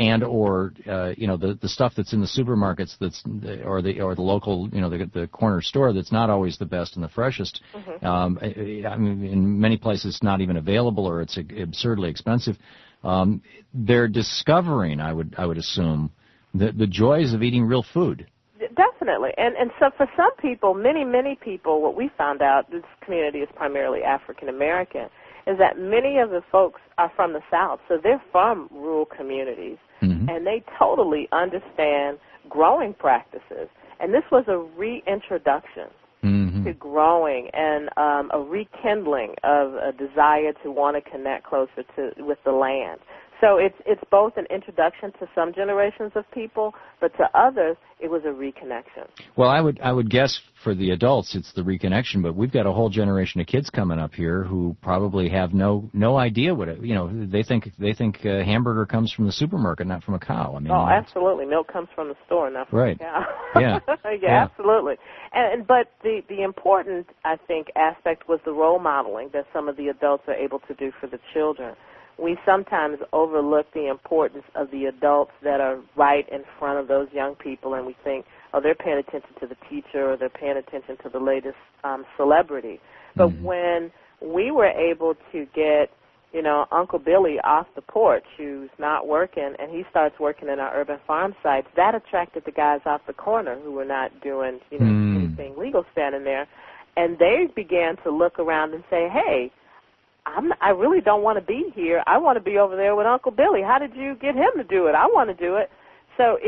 the stuff that's in the supermarkets or the local the corner store that's not always the best and the freshest. I mean, in many places it's not even available or it's absurdly expensive. They're discovering, I would assume, the joys of eating real food. Definitely, and so for some people, many people, what we found out, this community is primarily African American, is that many of the folks are from the South, so they're from rural communities, and they totally understand growing practices. And this was a reintroduction started growing and a rekindling of a desire to want to connect closer with the land. So it's both an introduction to some generations of people, but to others, it was a reconnection. Well, I would guess for the adults it's the reconnection, but we've got a whole generation of kids coming up here who probably have no idea what it, they think a hamburger comes from the supermarket, not from a cow. I mean, absolutely, milk comes from the store, not from a cow. Yeah. yeah, absolutely. But the important, I think, aspect was the role modeling that some of the adults are able to do for the children. We sometimes overlook the importance of the adults that are right in front of those young people, and we think, oh, they're paying attention to the teacher or they're paying attention to the latest celebrity. But when we were able to get, Uncle Billy off the porch who's not working, and he starts working in our urban farm sites, that attracted the guys off the corner who were not doing, anything legal standing there. And they began to look around and say, hey, I really don't want to be here. I want to be over there with Uncle Billy. How did you get him to do it? I want to do it. So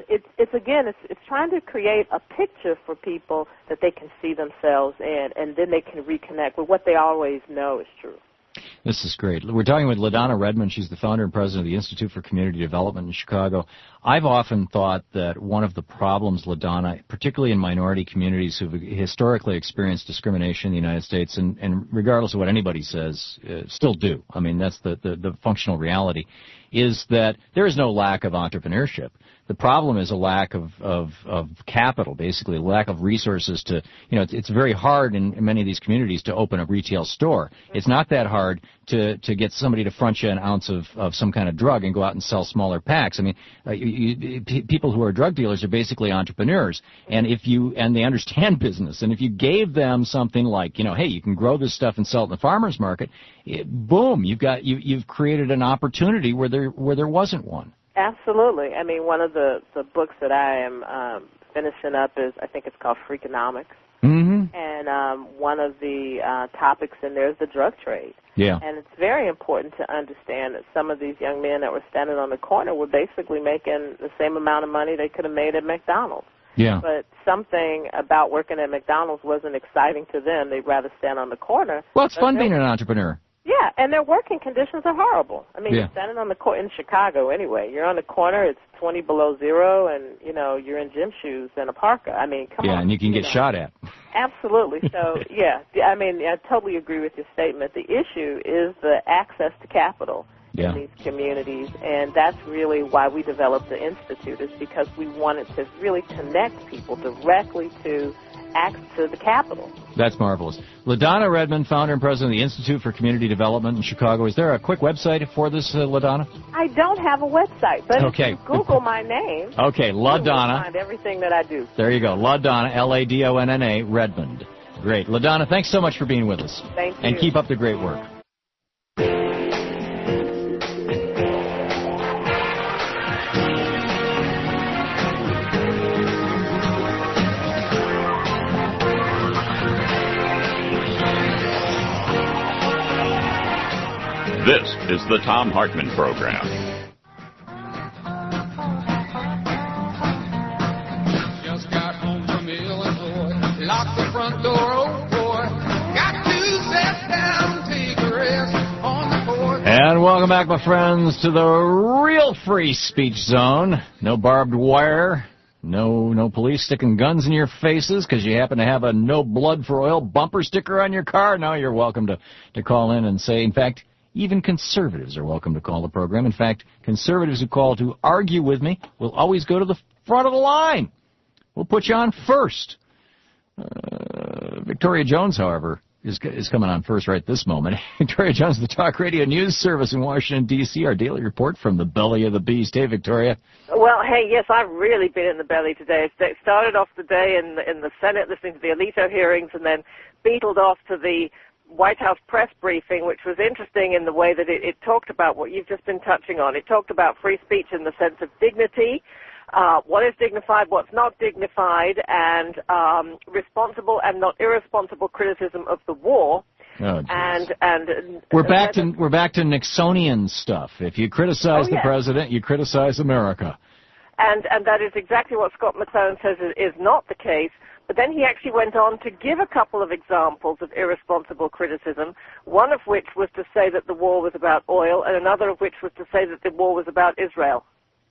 it's trying to create a picture for people that they can see themselves in, and then they can reconnect with what they always know is true. This is great. We're talking with LaDonna Redmond. She's the founder and president of the Institute for Community Development in Chicago. I've often thought that one of the problems, LaDonna, particularly in minority communities who've historically experienced discrimination in the United States, and regardless of what anybody says, still do. I mean, that's the functional reality, is that there is no lack of entrepreneurship. The problem is a lack of capital, basically, a lack of resources to, it's very hard in many of these communities to open a retail store. It's not that hard to get somebody to front you an ounce of some kind of drug and go out and sell smaller packs. I mean, people who are drug dealers are basically entrepreneurs, and they understand business. And if you gave them something like, hey, you can grow this stuff and sell it in the farmer's market, boom, you've created an opportunity where there wasn't one. Absolutely. I mean, one of the books that I am finishing up is, I think it's called Freakonomics. Mm-hmm. And one of the topics in there is the drug trade. Yeah. And it's very important to understand that some of these young men that were standing on the corner were basically making the same amount of money they could have made at McDonald's. Yeah. But something about working at McDonald's wasn't exciting to them. They'd rather stand on the corner. Well, it's fun being an entrepreneur. Yeah, and their working conditions are horrible. I mean, Yeah. You're standing on the corner in Chicago anyway. You're on the corner, it's 20 below zero, and, you're in gym shoes and a parka. I mean, come on. Yeah, and you can get shot at. Absolutely. So, yeah, I mean, I totally agree with your statement. The issue is the access to capital in these communities, and that's really why we developed the Institute, is because we wanted to really connect people directly to the capital. That's marvelous. LaDonna Redmond, founder and president of the Institute for Community Development in Chicago. Is there a quick website for this, LaDonna? I don't have a website, but Okay. if you Google my name, Okay, LaDonna. you'll find everything that I do. There you go. LaDonna, L-A-D-O-N-N-A, Redmond. Great. LaDonna, thanks so much for being with us. Thank you. And keep up the great work. This is the Thom Hartmann Program. Just got home from Illinois, locked the front door, oh boy, got to sit down, take a rest on the porch. And welcome back, my friends, to the real free speech zone. No barbed wire. No police sticking guns in your faces because you happen to have a no blood for oil bumper sticker on your car. No, you're welcome to call in and say, in fact, even conservatives are welcome to call the program. In fact, conservatives who call to argue with me will always go to the front of the line. We'll put you on first. Victoria Jones, however, is coming on first right this moment. Victoria Jones, the Talk Radio News Service in Washington, D.C., our daily report from the belly of the beast. Hey, Victoria. Well, hey, yes, I've really been in the belly today. It started off the day in the Senate listening to the Alito hearings and then beetled off to the White House press briefing, which was interesting in the way that it talked about what you've just been touching on. It talked about free speech in the sense of dignity, what is dignified, what's not dignified, and responsible and not irresponsible criticism of the war. Oh, and we're back to Nixonian stuff. If you criticize the president, you criticize America. And that is exactly what Scott McClellan says is not the case. But then he actually went on to give a couple of examples of irresponsible criticism, one of which was to say that the war was about oil, and another of which was to say that the war was about Israel.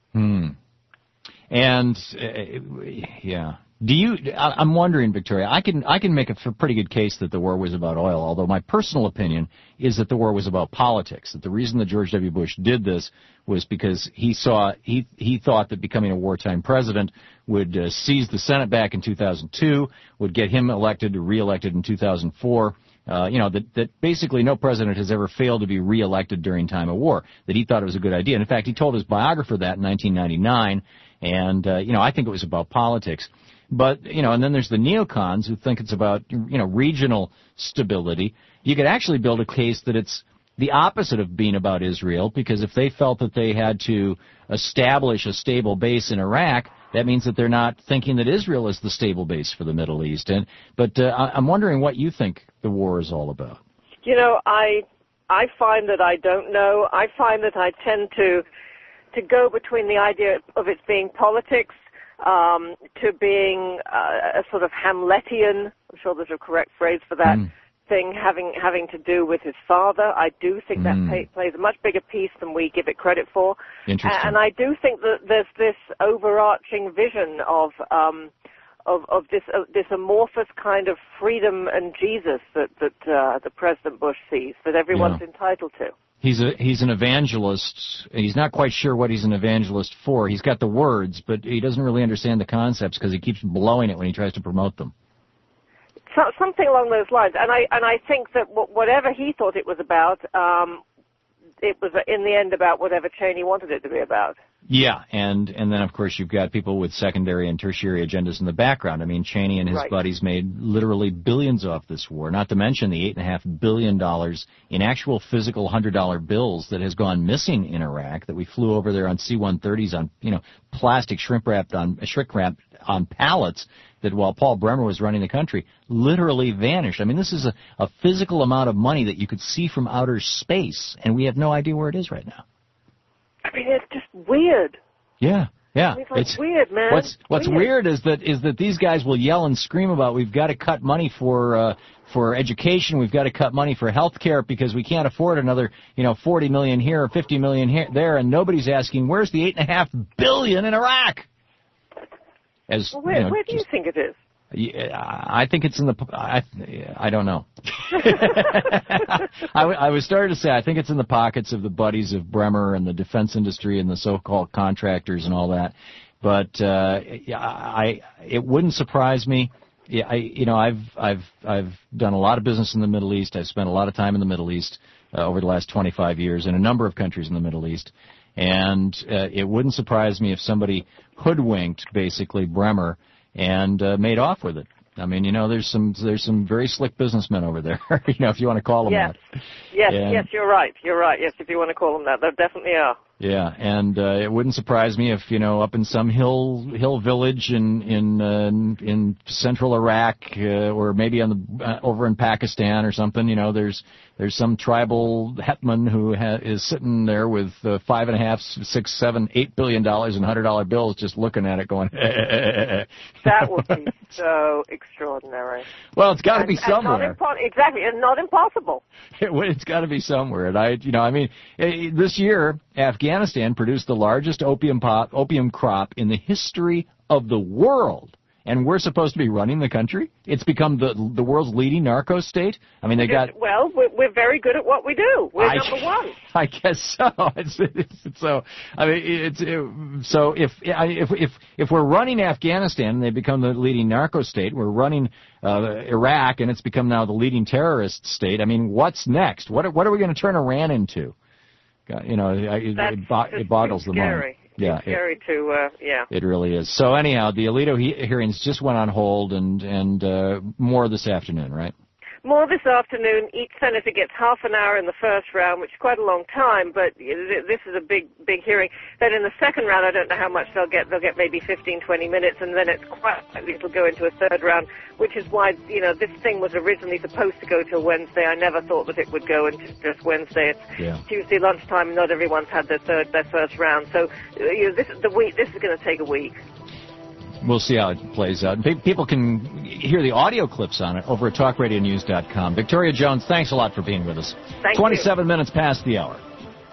And, yeah. I'm wondering, Victoria, I can make a pretty good case that the war was about oil, although my personal opinion is that the war was about politics, that the reason that George W. Bush did this was because he thought that becoming a wartime president would seize the Senate back in 2002, would get him reelected in 2004. That basically no president has ever failed to be reelected during time of war, that he thought it was a good idea. And in fact, he told his biographer that in 1999, and, I think it was about politics. But, and then there's the neocons who think it's about, regional stability. You could actually build a case that it's the opposite of being about Israel, because if they felt that they had to establish a stable base in Iraq, that means that they're not thinking that Israel is the stable base for the Middle East. But I'm wondering what you think the war is all about. I find that I don't know. I find that I tend to go between the idea of it being politics to being a sort of Hamletian, I'm sure there's a correct phrase for that, thing having to do with his father. I do think that plays a much bigger piece than we give it credit for. Interesting. And I do think that there's this overarching vision of this amorphous kind of freedom and Jesus that the President Bush sees, that everyone's entitled to. He's an evangelist. He's not quite sure what he's an evangelist for. He's got the words, but he doesn't really understand the concepts because he keeps blowing it when he tries to promote them. So, something along those lines. And I think that whatever he thought it was about, it was in the end about whatever Cheney wanted it to be about. Yeah, and then of course you've got people with secondary and tertiary agendas in the background. I mean, Cheney and his buddies made literally billions off this war, not to mention the $8.5 billion in actual physical $100 bills that has gone missing in Iraq, that we flew over there on C-130s on, plastic shrink wrapped on pallets, that while Paul Bremer was running the country, literally vanished. I mean, this is a physical amount of money that you could see from outer space, and we have no idea where it is right now. I mean, it's just weird. Yeah. I mean, it's weird, man. What's weird is that these guys will yell and scream about, we've got to cut money for education, we've got to cut money for health care because we can't afford another, $40 million here or $50 million there, and nobody's asking, where's the $8.5 billion in Iraq? Where do you think it is? I think it's in the. I don't know. I was starting to say I think it's in the pockets of the buddies of Bremer and the defense industry and the so-called contractors and all that. But it wouldn't surprise me. Yeah, I've done a lot of business in the Middle East. I've spent a lot of time in the Middle East over the last 25 years in a number of countries in the Middle East. And it wouldn't surprise me if somebody hoodwinked basically Bremer and made off with it. I mean, there's some very slick businessmen over there, if you want to call them that. Yes, you're right. Yes, if you want to call them that, there definitely are. Yeah, and it wouldn't surprise me if up in some hill village in central Iraq or maybe over in Pakistan or something, there's some tribal hetman who is sitting there with $5.5, $6, $7, $8 billion in $100 bills, just looking at it, going. That would be so extraordinary. Well, it's got to be somewhere. Exactly, and not impossible. It's got to be somewhere, and this year Afghanistan produced the largest opium crop in the history of the world, and we're supposed to be running the country. It's become the world's leading narco state. I mean, we're very good at what we do. We're number one. I guess so. So if we're running Afghanistan and they become the leading narco state, we're running Iraq and it's become now the leading terrorist state. I mean, what's next? What are we going to turn Iran into? It boggles the mind. Yeah, it's scary It really is. So anyhow, the Alito hearings just went on hold, and more this afternoon, right? More this afternoon. Each senator gets half an hour in the first round, which is quite a long time, but this is a big hearing. Then in the second round, I don't know how much they'll get. They'll get maybe 15, 20 minutes, and then it's quite likely it'll go into a third round, which is why, this thing was originally supposed to go till Wednesday. I never thought that it would go into just Wednesday. It's Tuesday lunchtime, and not everyone's had their first round. So this is going to take a week. We'll see how it plays out. People can hear the audio clips on it over at talkradionews.com. Victoria Jones, thanks a lot for being with us. Thank 27 minutes past the hour.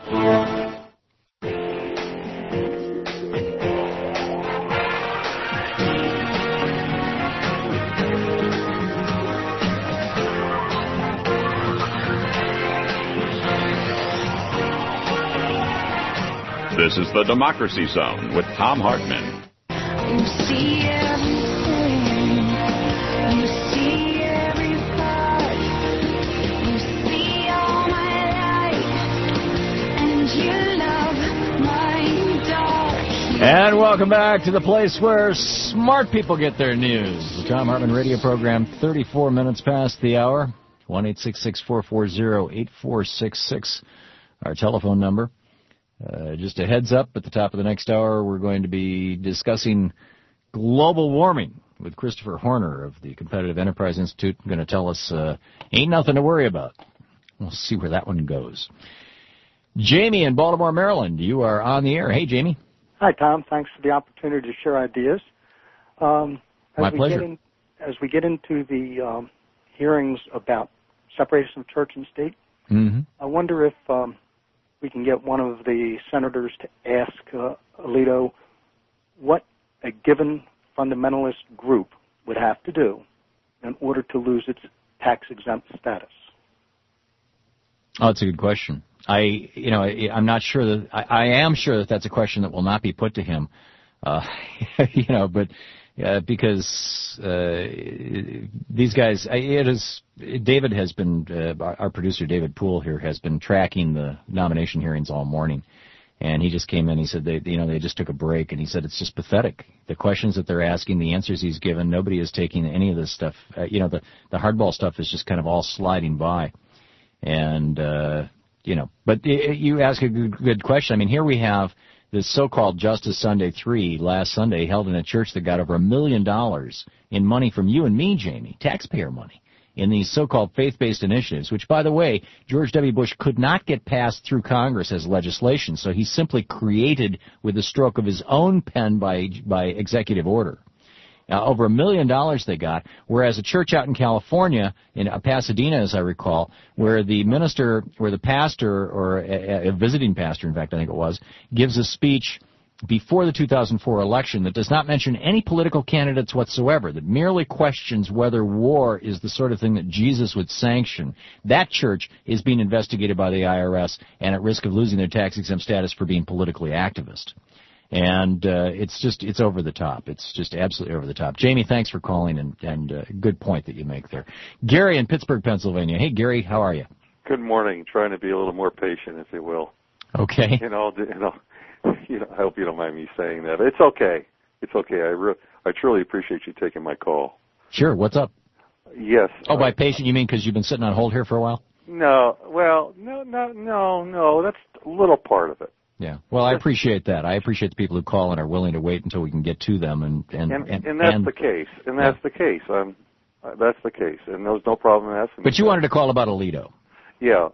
This is the Democracy Zone with Thom Hartmann. You see everything. You see every part. You see all my life. And you love my dark. And welcome back to the place where smart people get their news. The Thom Hartmann radio program, 34 minutes past the hour. 1-866-440-8466, our telephone number. Just a heads up, at the top of the next hour, we're going to be discussing global warming with Christopher Horner of the Competitive Enterprise Institute. Going to tell us ain't nothing to worry about. We'll see where that one goes. Jamie in Baltimore, Maryland, you are on the air. Hey, Jamie. Hi, Tom. Thanks for the opportunity to share ideas. My pleasure. As we get into the hearings about separation of church and state, I wonder if we can get one of the senators to ask Alito what a given fundamentalist group would have to do in order to lose its tax-exempt status. Oh, that's a good question. I'm not sure that I am sure that that's a question that will not be put to him. Because these guys, David has been, our producer David Poole here has been tracking the nomination hearings all morning, and he just came in. He said they just took a break, and he said it's just pathetic. The questions that they're asking, the answers he's given, nobody is taking any of this stuff. The hardball stuff is just kind of all sliding by, and But you ask a good question. I mean, here we have this so-called Justice Sunday 3 last Sunday held in a church that got over $1 million in money from you and me, Jamie, taxpayer money, in these so-called faith-based initiatives, which, by the way, George W. Bush could not get passed through Congress as legislation, so he simply created with the stroke of his own pen by executive order. Over $1 million they got, whereas a church out in California, in Pasadena, as I recall, where the pastor, or a visiting pastor, in fact, I think it was, gives a speech before the 2004 election that does not mention any political candidates whatsoever, that merely questions whether war is the sort of thing that Jesus would sanction. That church is being investigated by the IRS and at risk of losing their tax-exempt status for being politically activist. And it's over the top. It's just absolutely over the top. Jamie, thanks for calling, and good point that you make there. Gary in Pittsburgh, Pennsylvania. Hey, Gary, how are you? Good morning. Trying to be a little more patient, if you will. Okay. I hope you don't mind me saying that. It's okay. It's okay. I truly appreciate you taking my call. Sure. What's up? Yes. Oh, by patient you mean because you've been sitting on hold here for a while? No. Well, no. That's a little part of it. Yeah. Well, I appreciate that. I appreciate the people who call and are willing to wait until we can get to them, and that's the case. And that's the case. That's the case. And there's no problem asking. But you wanted to call about Alito. Yeah.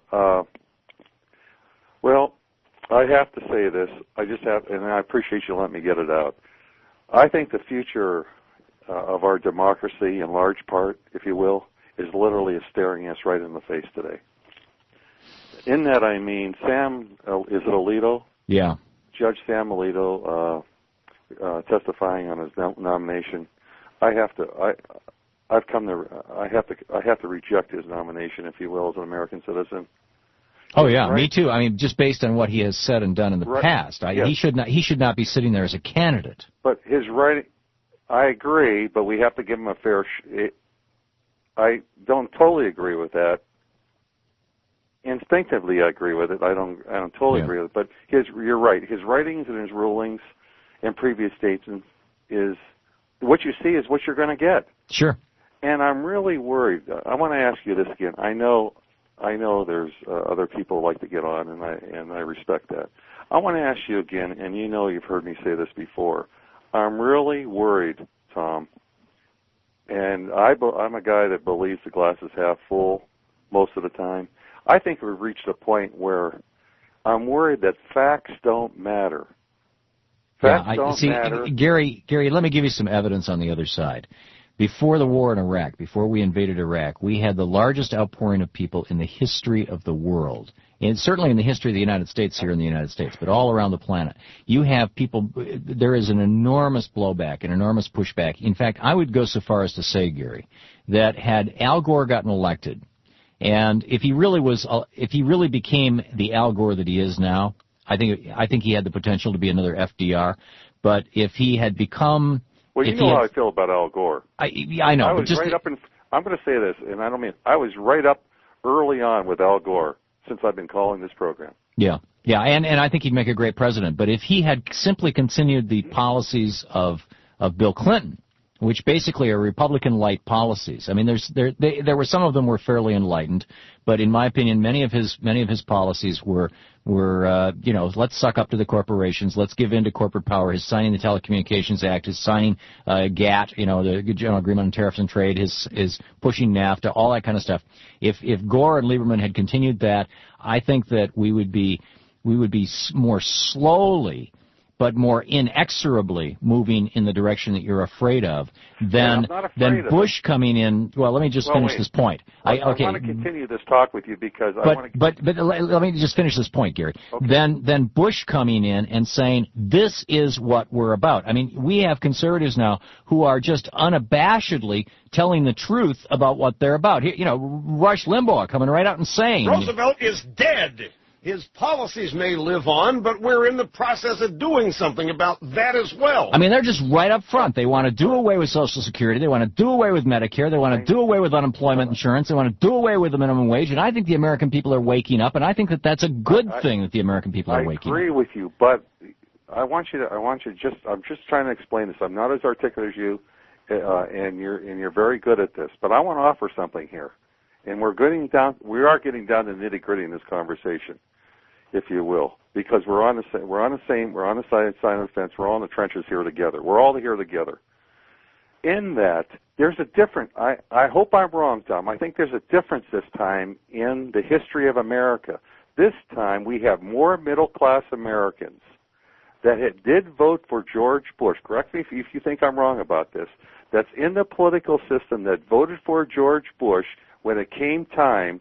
Well, I have to say this. And I appreciate you letting me get it out. I think the future of our democracy, in large part, if you will, is literally staring us right in the face today. In that, I mean, is it Alito? Yeah. Judge Sam Alito testifying on his nomination. I have to reject his nomination, if you will, as an American citizen. Oh yeah, right? Me too. I mean, just based on what he has said and done in the past, yes. He should not be sitting there as a candidate. But his writing, I agree, but we have to give him a fair. I don't totally agree with that. Instinctively, I agree with it. I don't totally agree with it. But you're right. His writings and his rulings in previous states is what you see is what you're going to get. Sure. And I'm really worried. I want to ask you this again. I know there's other people like to get on, and I respect that. I want to ask you again, and you've heard me say this before. I'm really worried, Tom. And I'm a guy that believes the glass is half full most of the time. I think we've reached a point where I'm worried that facts don't matter. Facts don't matter. Gary, let me give you some evidence on the other side. Before the war in Iraq, before we invaded Iraq, we had the largest outpouring of people in the history of the world. And certainly in the history of the United States here in the United States, but all around the planet. You have people, there is an enormous blowback, an enormous pushback. In fact, I would go so far as to say, Gary, that had Al Gore gotten elected, and if he really became the Al Gore that he is now, I think he had the potential to be another FDR. But if he had become... Well, you know how I feel about Al Gore. I know. I was right up in... I'm going to say this, and I don't mean... I was right up early on with Al Gore since I've been calling this program. Yeah, and I think he'd make a great president. But if he had simply continued the policies of Bill Clinton, which basically are Republican-light policies. I mean, there were some of them were fairly enlightened, but in my opinion, many of his policies were let's suck up to the corporations, let's give in to corporate power. His signing the Telecommunications Act, his signing GATT, the General Agreement on Tariffs and Trade, his pushing NAFTA, all that kind of stuff. If Gore and Lieberman had continued that, I think that we would be more slowly but more inexorably moving in the direction that you're afraid of than Bush coming in. Well, let me just finish this point. I want to continue this talk with you because But let me just finish this point, Gary. Okay. Then Bush coming in and saying, this is what we're about. I mean, we have conservatives now who are just unabashedly telling the truth about what they're about. Rush Limbaugh coming right out and saying... Roosevelt is dead. His policies may live on, but we're in the process of doing something about that as well. I mean, they're just right up front. They want to do away with Social Security. They want to do away with Medicare. They want to do away with unemployment insurance. They want to do away with the minimum wage. And I think the American people are waking up, and I think that that's a good thing that the American people are waking up. I agree with you, but I'm just trying to explain this. I'm not as articulate as you, and you're very good at this. But I want to offer something here, and we are getting down to nitty gritty in this conversation, if you will, because we're on the side of the fence. We're all in the trenches here together. We're all here together. In that, there's a difference. I hope I'm wrong, Tom. I think there's a difference this time in the history of America. This time, we have more middle-class Americans that did vote for George Bush. Correct me if you think I'm wrong about this. That's in the political system that voted for George Bush when it came time.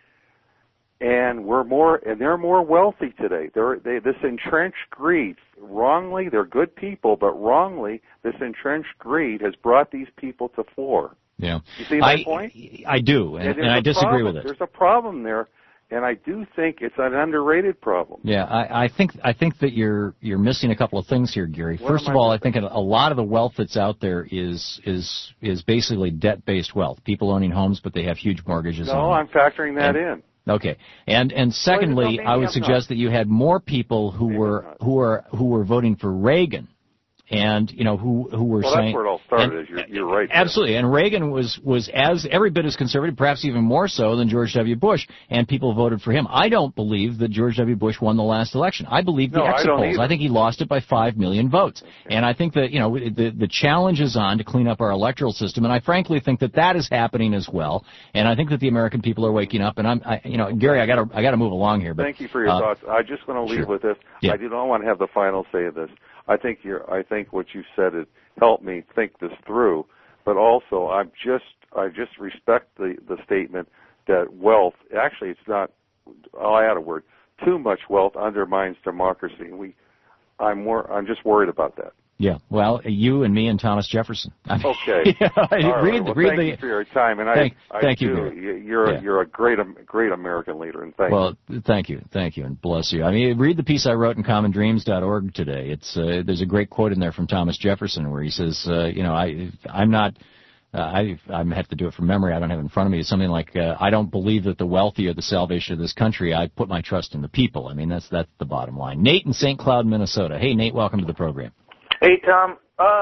And they're more wealthy today. This entrenched greed, wrongly, they're good people, but wrongly, this entrenched greed has brought these people to fore. Yeah. You see my point? I do, and I disagree with it. There's a problem there, and I do think it's an underrated problem. Yeah, I think that you're missing a couple of things here, Gary. First of all, I think a lot of the wealth that's out there is basically debt-based wealth. People owning homes, but they have huge mortgages. No, I'm factoring that in. Okay, and secondly, I would suggest that you had more people who were voting for Reagan, and who were saying. That's where it all started. You're right. Absolutely, and Reagan was as every bit as conservative, perhaps even more so than George W. Bush, and people voted for him. I don't believe that George W. Bush won the last election. I believe the exit polls. I think he lost it by 5 million votes, and I think that the challenge is on to clean up our electoral system, and I frankly think that is happening as well, and I think that the American people are waking up. And Gary, I got to move along here. But thank you for your thoughts. I just want to leave with this. Yeah. I do not want to have the final say of this. I think what you said has helped me think this through, but also I just respect the statement that wealth, actually it's not, I'll add a word, too much wealth undermines democracy. I'm just worried about that. Yeah, well, you and me and Thomas Jefferson. Okay. Thank you for your time, and thank you. You're a great American leader, and thank you. Well, thank you, and bless you. I mean, read the piece I wrote in commondreams.org today. There's a great quote in there from Thomas Jefferson where he says, I'm not. I have to do it from memory. I don't have it in front of me. It's something like, I don't believe that the wealthy are the salvation of this country. I put my trust in the people. I mean, that's the bottom line. Nate in St. Cloud, Minnesota. Hey, Nate, welcome to the program. Hey, Tom.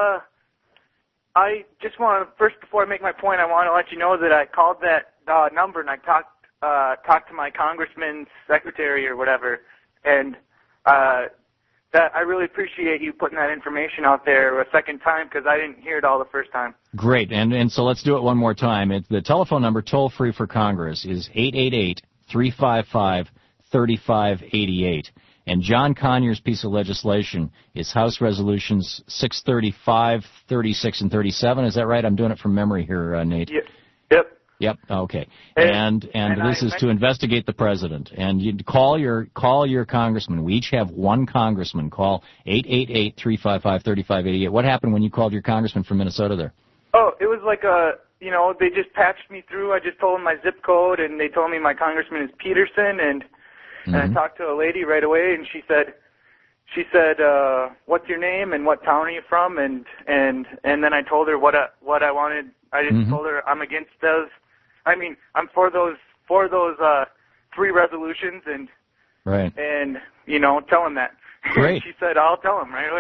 I just want to, first, before I make my point, I want to let you know that I called that number and I talked to my congressman's secretary or whatever, and that I really appreciate you putting that information out there a second time because I didn't hear it all the first time. Great, and so let's do it one more time. The telephone number toll-free for Congress is 888-355-3588. And John Conyers' piece of legislation is House Resolutions 635, 36, and 37. Is that right? I'm doing it from memory here, Nate. Yep. Okay. And this is to investigate the president. And you call your congressman. We each have one congressman. Call 888-355-3588. What happened when you called your congressman from Minnesota there? Oh, it was like they just patched me through. I just told them my zip code, and they told me my congressman is Peterson, and I talked to a lady right away, and she said, what's your name and what town are you from? And then I told her what I wanted. I just told her I'm against those. I mean, I'm for those 3 resolutions, and tell him that. Great. She said, I'll tell him right away.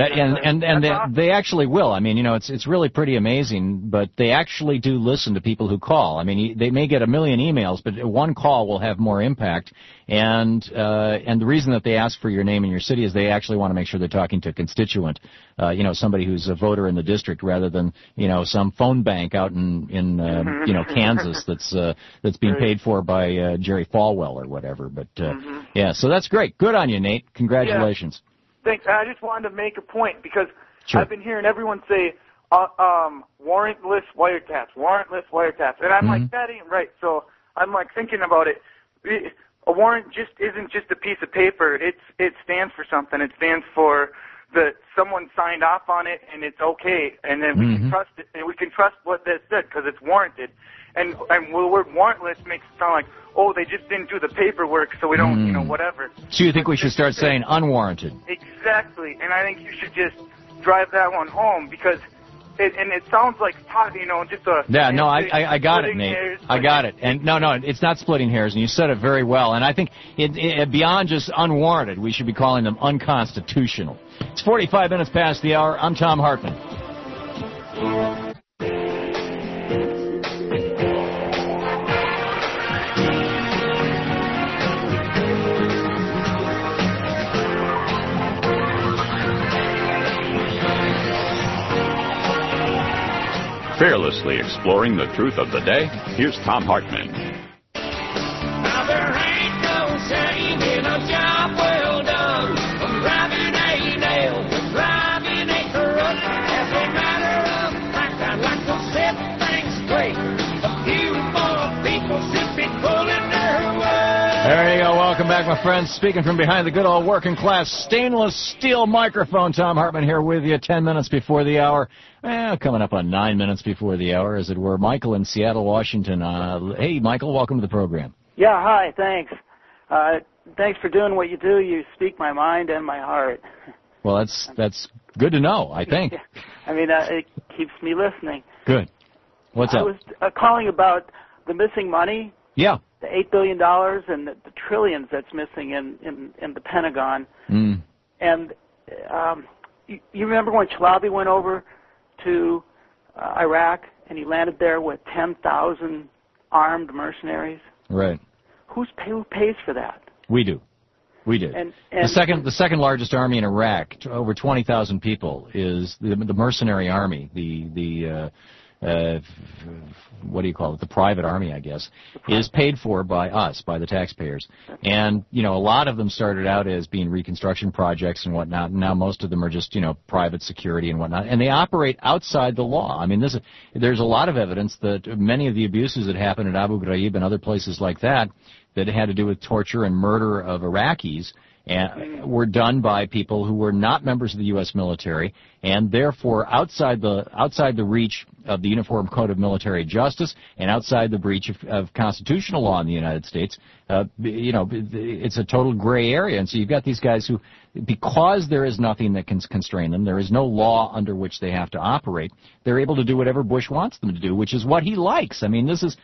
They actually will. I mean, it's really pretty amazing, but they actually do listen to people who call. I mean, they may get a million emails, but one call will have more impact. And the reason that they ask for your name and your city is they actually want to make sure they're talking to a constituent, somebody who's a voter in the district rather than, some phone bank out in Kansas that's being paid for by Jerry Falwell or whatever. But so that's great. Good on you, Nate. Congratulations. Yeah. Thanks. I just wanted to make a point because I've been hearing everyone say warrantless wiretaps, and I'm like, that ain't right. So I'm like thinking about it. A warrant just isn't just a piece of paper. It stands for something. It stands for someone signed off on it, and it's okay, and then we can trust it, and we can trust what that said because it's warranted. And the word warrantless makes it sound like, oh, they just didn't do the paperwork, so we don't, whatever. So you think we should start saying unwarranted? Exactly, and I think you should just drive that one home because it sounds like, just a... Yeah, no, I got it, Nate. I got it. And no, it's not splitting hairs, and you said it very well. And I think beyond just unwarranted, we should be calling them unconstitutional. It's 45 minutes past the hour. I'm Thom Hartmann. Fearlessly exploring the truth of the day, here's Thom Hartmann. Now there ain't no shame in a job well done. From driving a nail to driving a truck. As a matter of fact, I'd like to set things straight. A few more people should be pulling their weight. There you go. Welcome back, my friends. Speaking from behind the good old working class stainless steel microphone, Thom Hartmann here with you 10 minutes before the hour. Coming up on 9 minutes before the hour, as it were. Michael in Seattle, Washington. Hey, Michael, welcome to the program. Yeah, hi, thanks. Thanks for doing what you do. You speak my mind and my heart. Well, that's good to know, I think. I mean, it keeps me listening. Good. What's up? I was calling about the missing money. Yeah. The $8 billion and the trillions that's missing in the Pentagon. And you remember when Chalabi went over to Iraq and he landed there with 10,000 armed mercenaries? Right. Who pays for that? We do. And the second largest army in Iraq, over 20,000 people, is the mercenary army. The what do you call it? The private army, I guess, is paid for by us, by the taxpayers. And, a lot of them started out as being reconstruction projects and whatnot, and now most of them are just, private security and whatnot. And they operate outside the law. I mean, there's a lot of evidence that many of the abuses that happened at Abu Ghraib and other places like that had to do with torture and murder of Iraqis, and were done by people who were not members of the U.S. military, and therefore outside the reach of the Uniform Code of Military Justice and outside the breach of constitutional law in the United States. It's a total gray area, and so you've got these guys who, because there is nothing that can constrain them, there is no law under which they have to operate, they're able to do whatever Bush wants them to do, which is what he likes. I mean, this is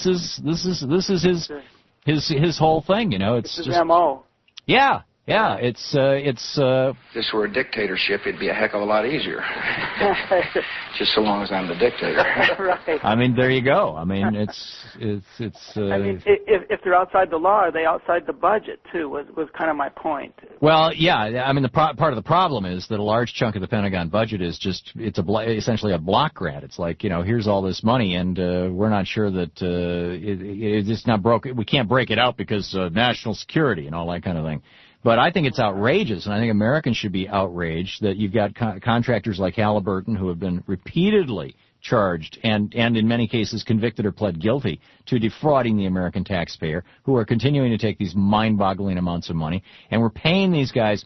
his whole thing. It's his just MO. Yeah. Yeah, it's If this were a dictatorship, it'd be a heck of a lot easier. Just so long as I'm the dictator. Right. I mean, there you go. I mean, it's. I mean, if they're outside the law, are they outside the budget too? Was kind of my point. Well, yeah. I mean, part of the problem is that a large chunk of the Pentagon budget is just essentially a block grant. It's like, here's all this money, and we're not sure that it's not broke. We can't break it out because national security and all that kind of thing. But I think it's outrageous, and I think Americans should be outraged that you've got contractors like Halliburton who have been repeatedly charged and in many cases convicted or pled guilty to defrauding the American taxpayer, who are continuing to take these mind-boggling amounts of money. And we're paying these guys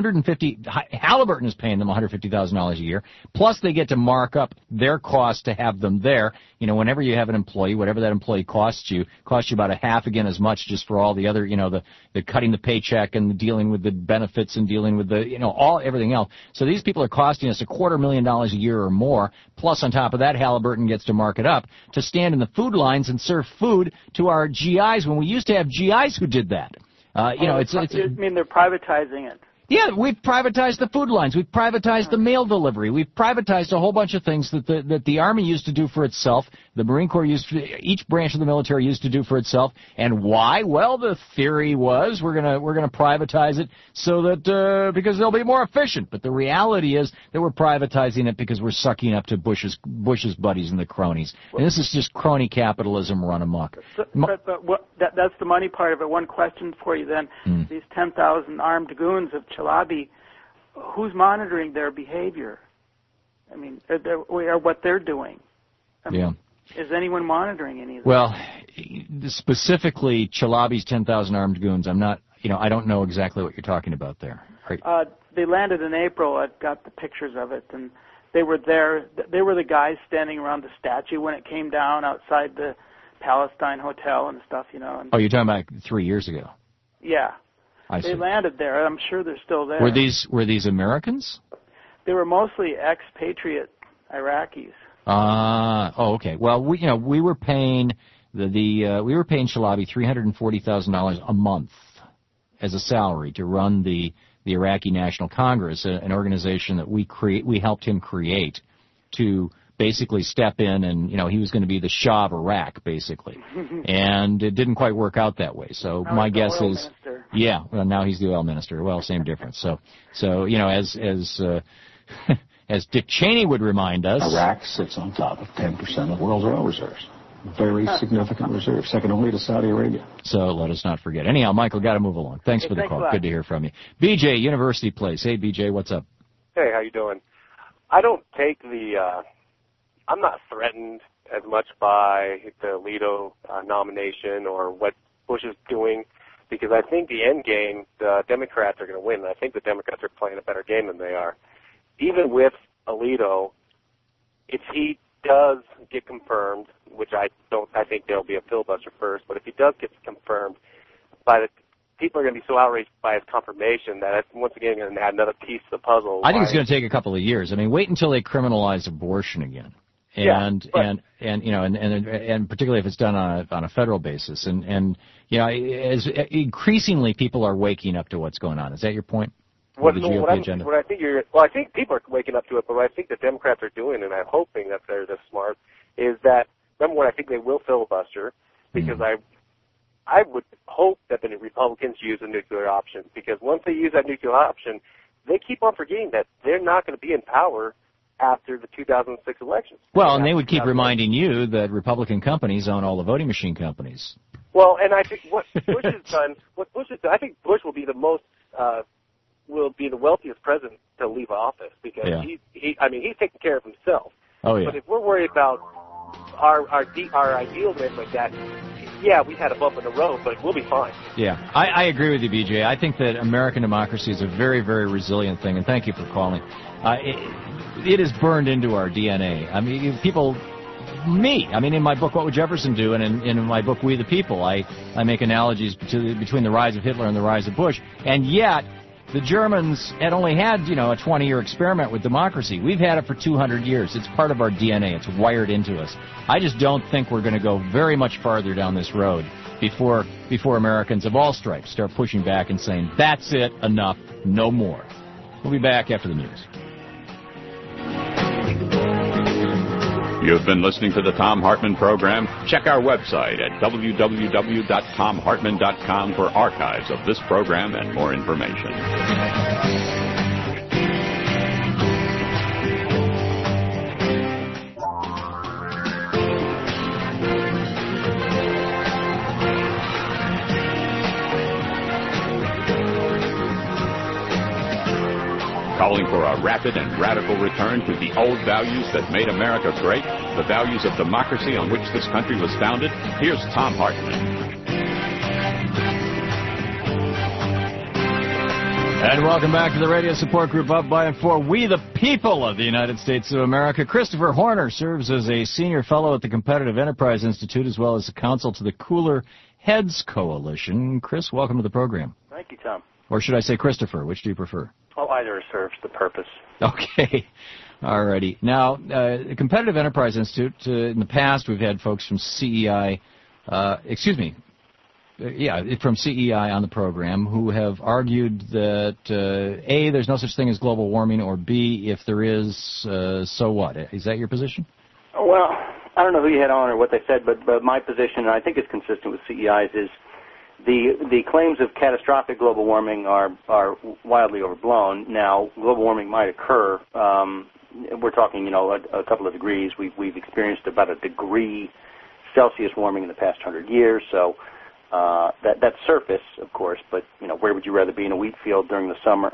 Halliburton is paying them $150,000 a year, plus they get to mark up their cost to have them there. You know, whenever you have an employee, whatever that employee costs you about a half again as much just for all the other, you know, the cutting the paycheck and the dealing with the benefits and dealing with the, you know, everything else. So these people are costing us $250,000 a year or more, plus on top of that, Halliburton gets to mark it up to stand in the food lines and serve food to our GIs when we used to have GIs who did that. You know, I mean, they're privatizing it. Yeah, we've privatized the food lines. We've privatized the mail delivery. We've privatized a whole bunch of things that the Army used to do for itself, the Marine Corps each branch of the military used to do for itself. And why? Well, the theory was we're gonna privatize it so that because they'll be more efficient. But the reality is that we're privatizing it because we're sucking up to Bush's buddies and the cronies. And this is just crony capitalism run amok. But that's the money part of it. One question for you then: these 10,000 armed goons of Chalabi, who's monitoring their behavior? I mean, or what they're doing? I mean, is anyone monitoring any of that? Well, specifically Chalabi's 10,000 armed goons, I'm not, you know, I don't know exactly what you're talking about there. They landed in April. I've got the pictures of it, and they were there. They were the guys standing around the statue when it came down outside the Palestine Hotel and stuff, you know. And, oh, you're talking about 3 years ago? Yeah. They landed there. I'm sure they're still there. Were these Americans? They were mostly expatriate Iraqis. Oh, okay. Well, we were paying we were paying Chalabi $340,000 a month as a salary to run the Iraqi National Congress, an organization that we helped him create to basically step in, and, you know, he was going to be the Shah of Iraq, basically. And it didn't quite work out that way. So now my guess is, minister. Yeah, well, now he's the oil minister. Well, same difference. So you know, as Dick Cheney would remind us, Iraq sits on top of 10% of the world's oil reserves. Very significant reserve, second only to Saudi Arabia. So let us not forget. Anyhow, Michael, got to move along. Thanks for the call. Good to hear from you. BJ, University Place. Hey, BJ, what's up? Hey, how you doing? I don't take I'm not threatened as much by the Alito nomination or what Bush is doing, because I think the end game, the Democrats are going to win. I think the Democrats are playing a better game than they are. Even with Alito, if he does get confirmed, which I think there'll be a filibuster first, but if he does get confirmed, people are going to be so outraged by his confirmation that it's once again going to add another piece to the puzzle. I think it's going to take a couple of years. I mean, wait until they criminalize abortion again. And you know, and particularly if it's done on a federal basis, and you know, as increasingly people are waking up to what's going on. Is that your point? I think people are waking up to it, but what I think the Democrats are doing, and I'm hoping that they're this smart, is that, number one, I think they will filibuster, because I would hope that the Republicans use the nuclear option, because once they use that nuclear option, they keep on forgetting that they're not going to be in power after the 2006 elections. Well, and they would keep reminding you that Republican companies own all the voting machine companies. Well, and I think what Bush has done, I think Bush will be the wealthiest president to leave office, because he's taking care of himself. Oh, yeah. But if we're worried about our ideals and everything like that, yeah, we had a bump in the road, but we'll be fine. Yeah, I agree with you, BJ. I think that American democracy is a very, very resilient thing, and thank you for calling. It is burned into our DNA. I mean, in my book, What Would Jefferson Do? And in my book, We the People, I make analogies between the rise of Hitler and the rise of Bush. And yet, the Germans had only had, you know, a 20-year experiment with democracy. We've had it for 200 years. It's part of our DNA. It's wired into us. I just don't think we're going to go very much farther down this road before Americans of all stripes start pushing back and saying, that's it, enough, no more. We'll be back after the news. You've been listening to the Thom Hartmann Program. Check our website at www.thomhartmann.com for archives of this program and more information. calling for a rapid and radical return to the old values that made America great, the values of democracy on which this country was founded. Here's Thom Hartmann. And welcome back to the Radio Support Group, up by and for we the people of the United States of America. Christopher Horner serves as a senior fellow at the Competitive Enterprise Institute as well as a counsel to the Cooler Heads Coalition. Chris, welcome to the program. Thank you, Tom. Or should I say Christopher? Which do you prefer? Oh, either serves the purpose. Okay. All righty. Now, the Competitive Enterprise Institute, in the past we've had folks from CEI, from CEI on the program who have argued that, A, there's no such thing as global warming, or B, if there is, so what? Is that your position? Well, I don't know who you had on or what they said, but my position, and I think it's consistent with CEI's, is the claims of catastrophic global warming are wildly overblown. Now, global warming might occur. We're talking, a couple of degrees. We've experienced about a degree Celsius warming in the past 100 years, so that's surface, of course, but where would you rather be in a wheat field during the summer?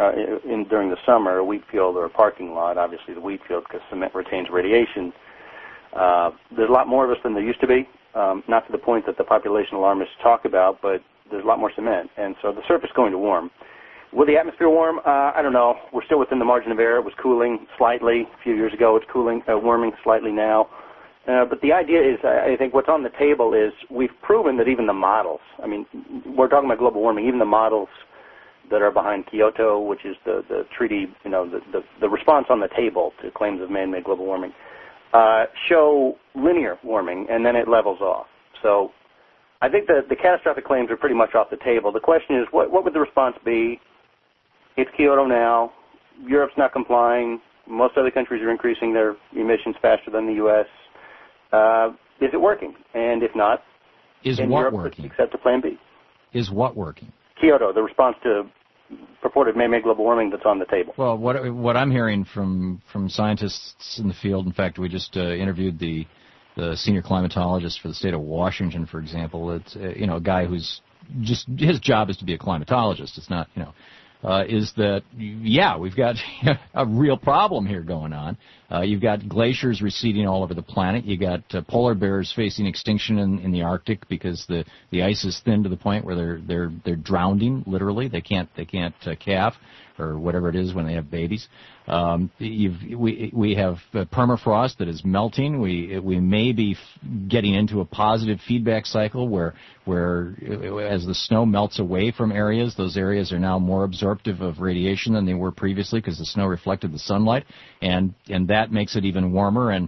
A wheat field or a parking lot? Obviously, the wheat field, because cement retains radiation. There's a lot more of us than there used to be, not to the point that the population alarmists talk about, but there's a lot more cement, and so the surface is going to warm. Will the atmosphere warm? I don't know. We're still within the margin of error. It was cooling slightly a few years ago. It's warming slightly now. But the idea is, I think what's on the table is we've proven that even the models, we're talking about global warming, even the models that are behind Kyoto, which is the treaty, the response on the table to claims of man-made global warming, show linear warming, and then it levels off. So I think that the catastrophic claims are pretty much off the table. The question is, what would the response be? It's Kyoto now. Europe's not complying. Most other countries are increasing their emissions faster than the U.S. Is it working? And if not, is what Europe working? Accept a plan B. Is what working? Kyoto, the response to purported man-made global warming that's on the table. Well, what I'm hearing from scientists in the field, in fact, we just interviewed the senior climatologist for the state of Washington, for example. It's a guy who's just his job is to be a climatologist. It's not is that, we've got a real problem here going on. You've got glaciers receding all over the planet. You've got polar bears facing extinction in the Arctic because the ice is thin to the point where they're drowning, literally. They can't calve or whatever it is when they have babies. We have permafrost that is melting. We may be getting into a positive feedback cycle where as the snow melts away from areas, those areas are now more absorptive of radiation than they were previously because the snow reflected the sunlight, and that makes it even warmer. And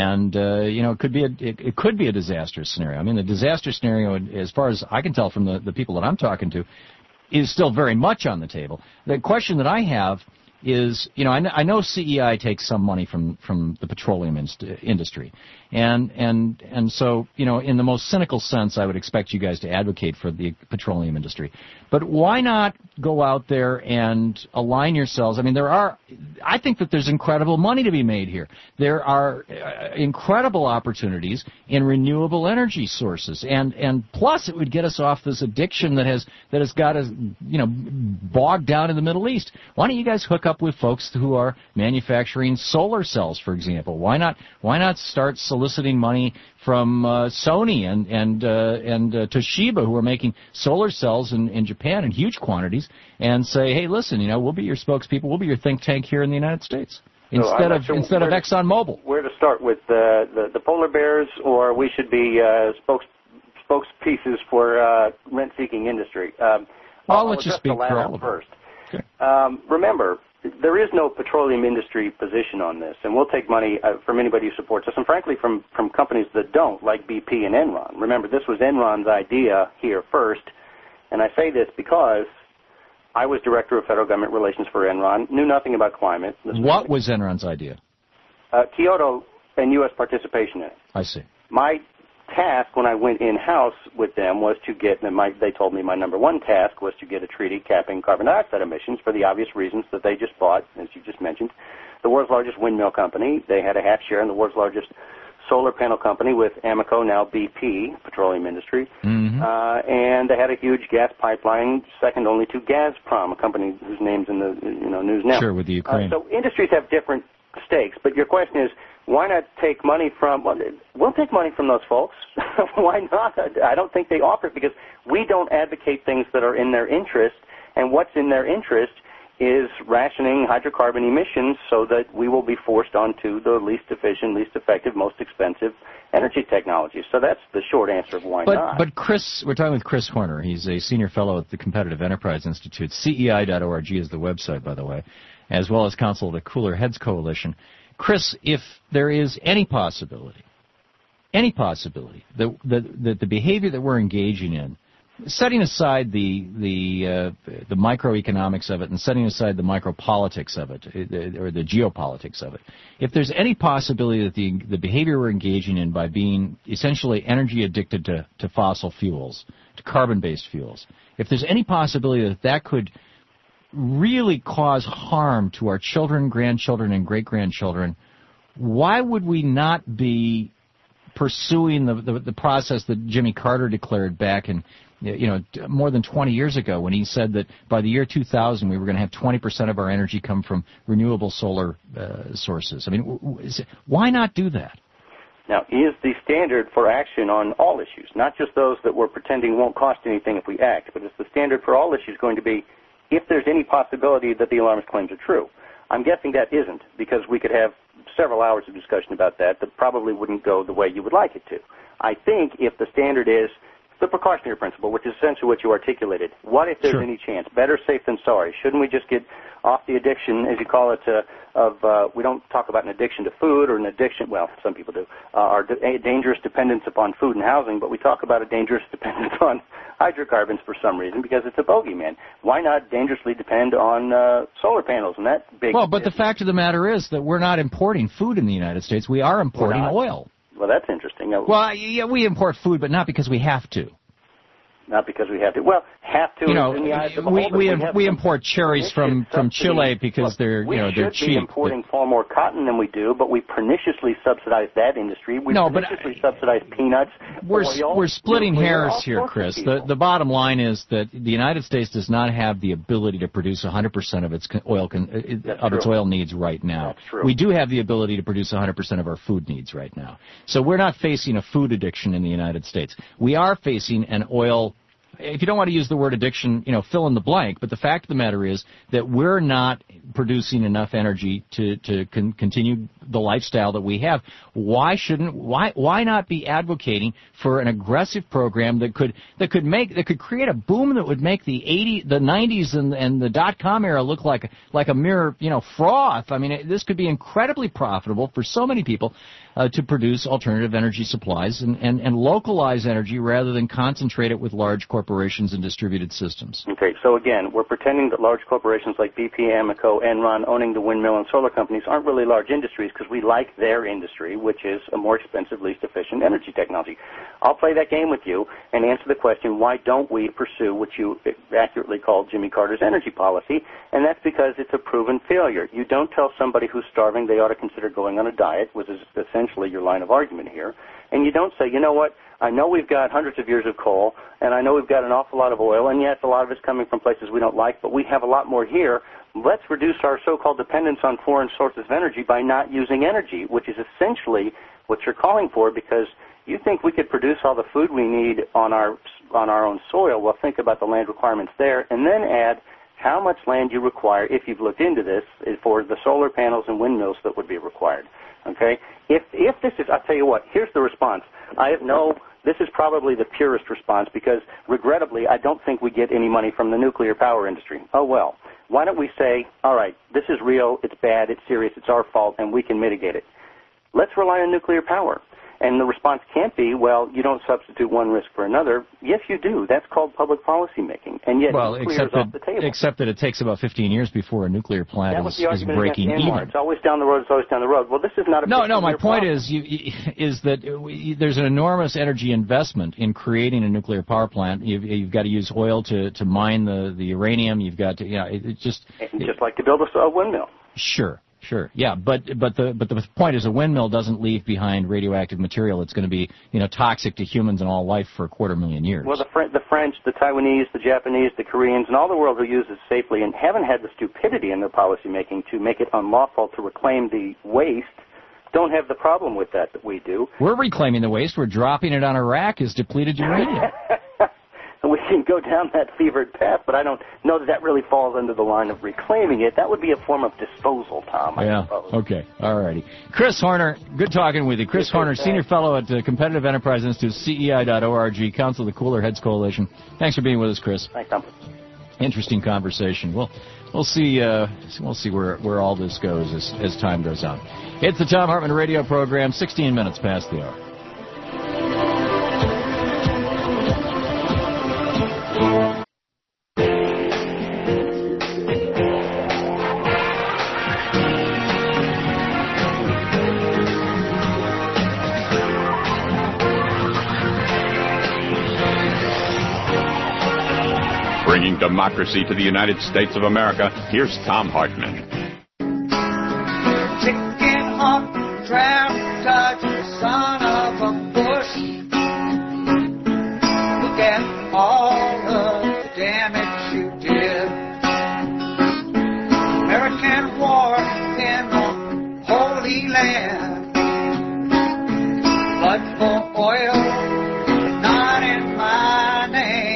it could be a disastrous scenario. The disaster scenario, as far as I can tell from the people that I'm talking to, is still very much on the table. The question that I have is, I know CEI takes some money from the petroleum industry, and so, in the most cynical sense, I would expect you guys to advocate for the petroleum industry. But why not go out there and align yourselves? I think that there's incredible money to be made here. There are incredible opportunities in renewable energy sources, and plus it would get us off this addiction that has got us, bogged down in the Middle East. Why don't you guys hook up with folks who are manufacturing solar cells, for example? Why not start soliciting money from Sony and Toshiba, who are making solar cells in Japan in huge quantities, and say, hey, listen, we'll be your spokespeople, we'll be your think tank here in the United States instead of ExxonMobil. Where to start with the polar bears, or we should be spokespieces for rent-seeking industry? Let's just speak for all of first. Okay. Remember, there is no petroleum industry position on this, and we'll take money from anybody who supports us, and frankly from companies that don't, like BP and Enron. Remember, this was Enron's idea here first, and I say this because I was Director of Federal Government Relations for Enron, knew nothing about climate. What was Enron's idea? Kyoto and U.S. participation in it. I see. My task when I went in-house with them was to get, they told me my number one task was to get a treaty capping carbon dioxide emissions for the obvious reasons that they just bought, as you just mentioned, the world's largest windmill company. They had a half share in the world's largest solar panel company with Amoco, now BP, petroleum industry, and they had a huge gas pipeline, second only to Gazprom, a company whose name's in the news now. Sure, with the Ukraine. So industries have different stakes, but your question is, why not take money from? Well, we'll take money from those folks. Why not? I don't think they offer it because we don't advocate things that are in their interest, and what's in their interest is rationing hydrocarbon emissions so that we will be forced onto the least efficient, least effective, most expensive energy technologies. So that's the short answer of why not. But Chris, we're talking with Chris Horner. He's a senior fellow at the Competitive Enterprise Institute. CEI.org is the website, by the way, as well as counsel of the Cooler Heads Coalition. Chris, if there is any possibility that the behavior that we're engaging in, setting aside the microeconomics of it and setting aside the micropolitics of it, or the geopolitics of it, if there's any possibility that the behavior we're engaging in by being essentially energy addicted to fossil fuels, to carbon-based fuels, if there's any possibility that that could really cause harm to our children, grandchildren, and great-grandchildren, why would we not be pursuing the process that Jimmy Carter declared back in more than 20 years ago when he said that by the year 2000 we were going to have 20% of our energy come from renewable solar sources? I mean, why not do that? Now, is the standard for action on all issues, not just those that we're pretending won't cost anything if we act, but is the standard for all issues going to be if there's any possibility that the alarmist claims are true? I'm guessing that isn't, because we could have several hours of discussion about that probably wouldn't go the way you would like it to. I think if the standard is the precautionary principle, which is essentially what you articulated, what if there's any chance? Better safe than sorry. Shouldn't we just get off the addiction, as you call it, we don't talk about an addiction to food or an addiction, well, some people do, our dangerous dependence upon food and housing, but we talk about a dangerous dependence on hydrocarbons for some reason because it's a bogeyman. Why not dangerously depend on solar panels and that big... Well, but the fact of the matter is that we're not importing food in the United States. We are importing oil. Well, that's interesting. Well, yeah, we import food, but not because we have to. Not because we have to. Well, have to. In the eyes of the beholder. We import cherries from Chile because they're they're cheap. We should be importing far more cotton than we do, but we perniciously subsidize that industry. We perniciously subsidize peanuts. We're splitting hairs here, Chris. The bottom line is that the United States does not have the ability to produce 100% of its oil needs right now. That's true. We do have the ability to produce 100% of our food needs right now. So we're not facing a food addiction in the United States. We are facing an oil. If you don't want to use the word addiction, fill in the blank, but the fact of the matter is that we're not producing enough energy to continue the lifestyle that we have. Why not be advocating for an aggressive program that could create a boom that would make the 90s and the .com era look like a mere froth? I mean, this could be incredibly profitable for so many people to produce alternative energy supplies and localize energy rather than concentrate it with large corporations and distributed systems. Okay, so again, we're pretending that large corporations like BP, Amoco, Enron owning the windmill and solar companies aren't really large industries because we like their industry, which is a more expensive, least efficient energy technology. I'll play that game with you and answer the question, why don't we pursue what you accurately called Jimmy Carter's energy policy? And that's because it's a proven failure. You don't tell somebody who's starving they ought to consider going on a diet, which is essentially your line of argument here. And you don't say, you know what, I know we've got hundreds of years of coal, and I know we've got an awful lot of oil, and yes, a lot of it's coming from places we don't like, but we have a lot more here. Let's reduce our so-called dependence on foreign sources of energy by not using energy, which is essentially what you're calling for, because you think we could produce all the food we need on our own soil. Well, think about the land requirements there, and then add how much land you require, if you've looked into this, for the solar panels and windmills that would be required. Okay? If this is, I'll tell you what, here's the response. This is probably the purest response because, regrettably, I don't think we get any money from the nuclear power industry. Oh, well. Why don't we say, all right, this is real, it's bad, it's serious, it's our fault, and we can mitigate it. Let's rely on nuclear power. And the response can't be, well, you don't substitute one risk for another. Yes, you do. That's called public policy making. And yet, nuclear is off the table. Except that it takes about 15 years before a nuclear plant is breaking even. It's always down the road. It's always down the road. Well, this is not a No, my point is that there's an enormous energy investment in creating a nuclear power plant. You've got to use oil to mine the uranium. You've got to, just like to build a windmill. Sure. Sure. Yeah, but the point is a windmill doesn't leave behind radioactive material that's going to be, toxic to humans and all life for 250,000 years. Well, the French, the Taiwanese, the Japanese, the Koreans, and all the world who use it safely and haven't had the stupidity in their policy making to make it unlawful to reclaim the waste don't have the problem with that we do. We're reclaiming the waste. We're dropping it on Iraq as depleted uranium. We can go down that fevered path, but I don't know that really falls under the line of reclaiming it. That would be a form of disposal, Tom, I suppose. Okay. All righty. Chris Horner, good talking with you. Chris Horner, Senior Fellow at Competitive Enterprise Institute, CEI.org, Council of the Cooler Heads Coalition. Thanks for being with us, Chris. Thanks, Tom. Interesting conversation. We'll see where all this goes as time goes on. It's the Thom Hartmann radio program, 16 minutes past the hour. Bringing democracy to the United States of America, here's Thom Hartmann. Chicken hawk, drowned, touch the son of a bush. Look at all of the damage you did. American war in the Holy Land. Blood for oil, not in my name.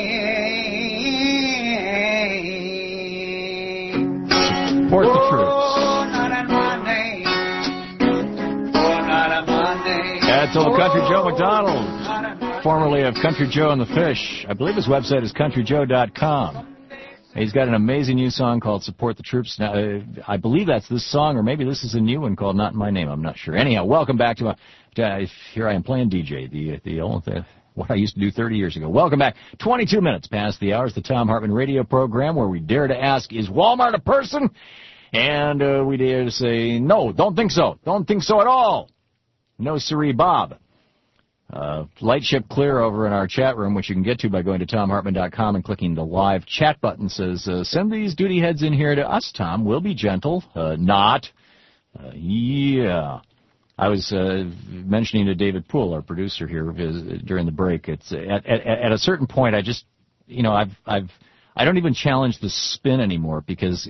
Support the troops. Oh, not in my name. Oh, not in my name. That's old Country Joe McDonald, formerly of Country Joe and the Fish. I believe his website is countryjoe.com. He's got an amazing new song called Support the Troops. Now, I believe that's this song, or maybe this is a new one called Not in My Name. I'm not sure. Anyhow, welcome back to here I am playing DJ, what I used to do 30 years ago. Welcome back. 22 minutes past the hour. It's the Thom Hartmann radio program where we dare to ask, is Walmart a person? And we dare to say, no, don't think so. Don't think so at all. No, siree, Bob. Light ship clear over in our chat room, which you can get to by going to ThomHartmann.com and clicking the live chat button. Says, send these duty heads in here to us, Tom. We'll be gentle. Not. Yeah. I was mentioning to David Poole, our producer here, during the break. It's at a certain point, I just, I don't even challenge the spin anymore because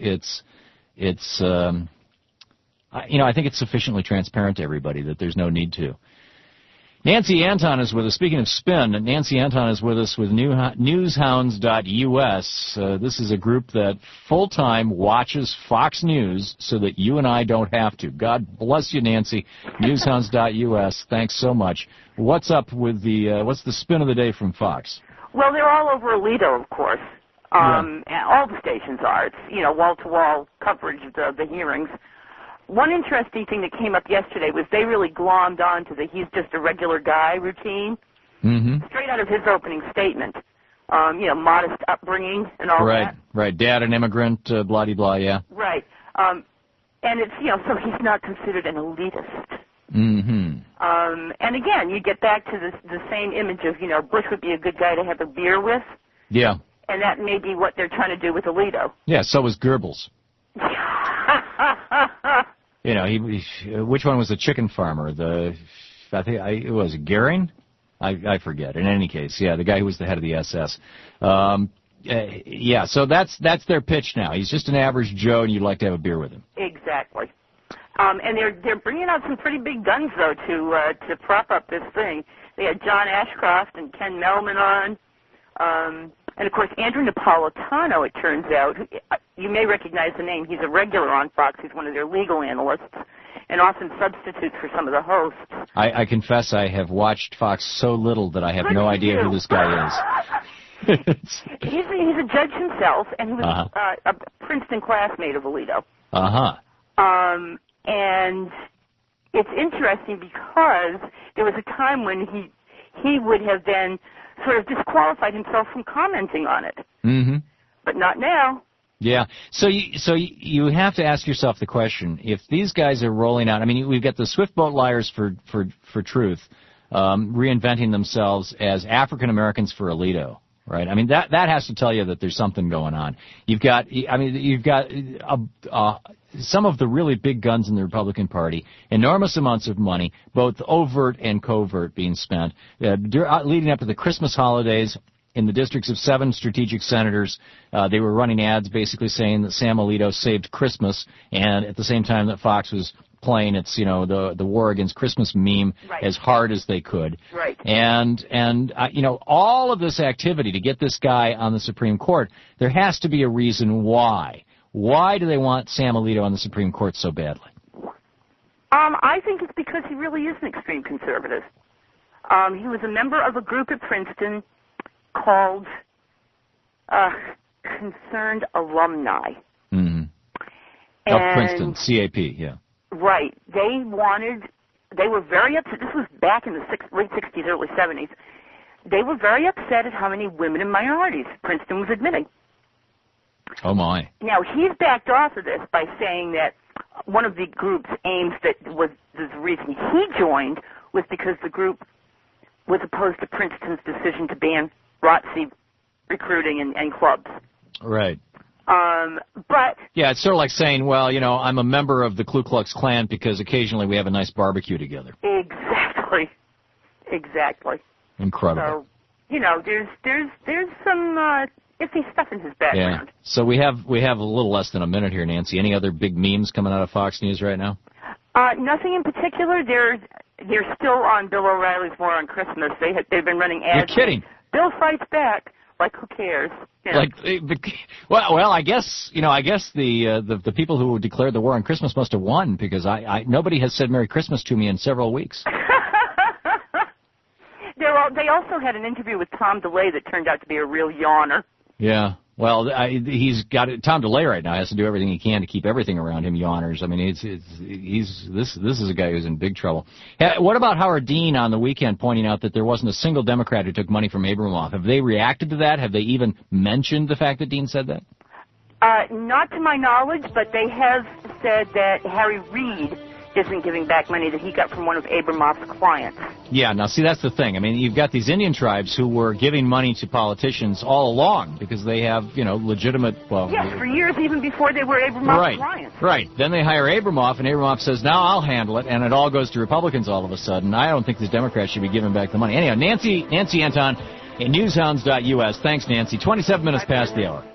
I think it's sufficiently transparent to everybody that there's no need to. Nancy Anton is with us. Speaking of spin, Nancy Anton is with us with newshounds.us. This is a group that full-time watches Fox News so that you and I don't have to. God bless you, Nancy. Newshounds.us. Thanks so much. What's up with what's the spin of the day from Fox? Well, they're all over Alito, of course. And all the stations are. It's, wall-to-wall coverage of the hearings. One interesting thing that came up yesterday was they really glommed on to the he's just a regular guy routine. Mm-hmm. Straight out of his opening statement. Modest upbringing and all that. Right. Dad, an immigrant, blah-de-blah, yeah. Right. And it's, so he's not considered an elitist. Mm-hmm. And again, you get back to the same image of, Bush would be a good guy to have a beer with. Yeah. And that may be what they're trying to do with Alito. Yeah, so was Goebbels. Which one was the chicken farmer? I think it was Goering? I forget. In any case, yeah, the guy who was the head of the SS. So that's their pitch now. He's just an average Joe, and you'd like to have a beer with him. Exactly. And they're bringing out some pretty big guns though to prop up this thing. They had John Ashcroft and Ken Melman on. And, of course, Andrew Napolitano, it turns out, you may recognize the name. He's a regular on Fox. He's one of their legal analysts and often substitutes for some of the hosts. I confess I have watched Fox so little that I have no idea who this guy is. He's a judge himself, and he was a Princeton classmate of Alito. And it's interesting because there was a time when he would have been sort of disqualified himself from commenting on it. Mm-hmm. But not now. Yeah. So you have to ask yourself the question, if these guys are rolling out, we've got the Swift Boat Liars for Truth reinventing themselves as African Americans for Alito. right? I mean, that has to tell you that there's something going on. You've got some of the really big guns in the Republican Party, enormous amounts of money, both overt and covert, being spent, leading up to the Christmas holidays. In the districts of 7 strategic senators, they were running ads basically saying that Sam Alito saved Christmas, and at the same time that Fox was playing its, the war against Christmas meme as hard as they could. Right. And all of this activity to get this guy on the Supreme Court, there has to be a reason why. Why do they want Sam Alito on the Supreme Court so badly? I think it's because he really is an extreme conservative. He was a member of a group at Princeton called Concerned Alumni. Mm-hmm. Of Princeton, CAP, yeah. Right. They were very upset. This was back in the late 60s, early 70s. They were very upset at how many women and minorities Princeton was admitting. Oh, my. Now, he's backed off of this by saying that one of the group's aims that was the reason he joined was because the group was opposed to Princeton's decision to ban ROTC recruiting and clubs. Right. But yeah, it's sort of like saying, well, I'm a member of the Ku Klux Klan because occasionally we have a nice barbecue together. Exactly. Incredible. So, there's some iffy stuff in his background. Yeah. So we have a little less than a minute here, Nancy. Any other big memes coming out of Fox News right now? Nothing in particular. They're still on Bill O'Reilly's War on Christmas. They've been running ads. You're kidding. Bill fights back. Like, who cares? Well, I guess the people who declared the war on Christmas must have won because nobody has said Merry Christmas to me in several weeks. They also had an interview with Tom DeLay that turned out to be a real yawner. Yeah. Well, he's got it. Tom DeLay right now has to do everything he can to keep everything around him yawners. I mean, this is a guy who's in big trouble. What about Howard Dean on the weekend pointing out that there wasn't a single Democrat who took money from Abramoff? Have they reacted to that? Have they even mentioned the fact that Dean said that? Not to my knowledge, but they have said that Harry Reid isn't giving back money that he got from one of Abramoff's clients. Yeah, now see, that's the thing. I mean, you've got these Indian tribes who were giving money to politicians all along because they have, legitimate... Yes, for years, even before they were Abramoff's clients. Right. Then they hire Abramoff, and Abramoff says, now I'll handle it, and it all goes to Republicans all of a sudden. I don't think these Democrats should be giving back the money. Anyhow, Nancy Anton at newshounds.us. Thanks, Nancy. 27 minutes past the hour.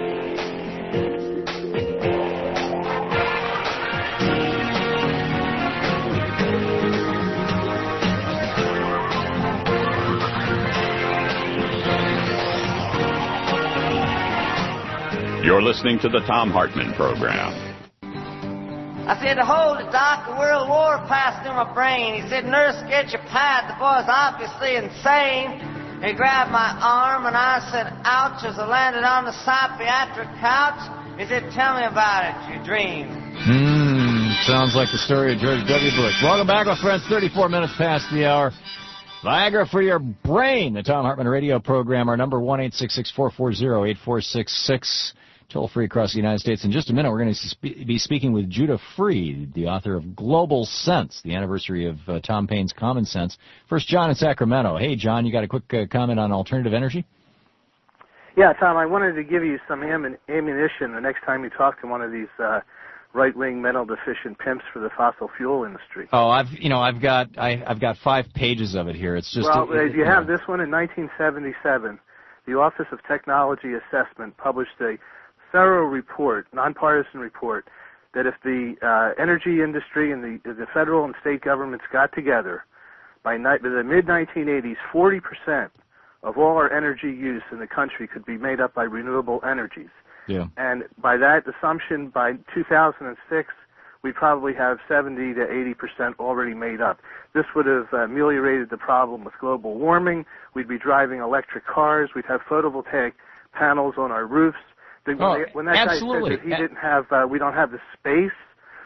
You're listening to the Thom Hartmann Program. I said, hold it, Doc. The World War passed through my brain. He said, nurse, get your pad. The boy's obviously insane. He grabbed my arm, and I said, ouch, as I landed on the psychiatric couch. He said, tell me about it, your dream. Sounds like the story of George W. Bush. Welcome back, my friends. 34 minutes past the hour. Viagra for your brain. The Thom Hartmann Radio Program. Our number 1-866-440-8466. Toll free across the United States. In just a minute, we're going to be speaking with Judah Freed, the author of Global Sense, the anniversary of Tom Paine's Common Sense. First, John in Sacramento. Hey, John, you got a quick comment on alternative energy? Yeah, Tom, I wanted to give you some ammunition the next time you talk to one of these right-wing metal-deficient pimps for the fossil fuel industry. Oh, I've got 5 pages of it here. It's just you have this one in 1977. The Office of Technology Assessment published a thorough report, nonpartisan report, that if the energy industry and the federal and state governments got together by the mid-1980s, 40% of all our energy use in the country could be made up by renewable energies. Yeah. And by that assumption, by 2006, we'd probably have 70 to 80% already made up. This would have ameliorated the problem with global warming. We'd be driving electric cars. We'd have photovoltaic panels on our roofs. When that absolutely. guy said that he didn't have, we don't have the space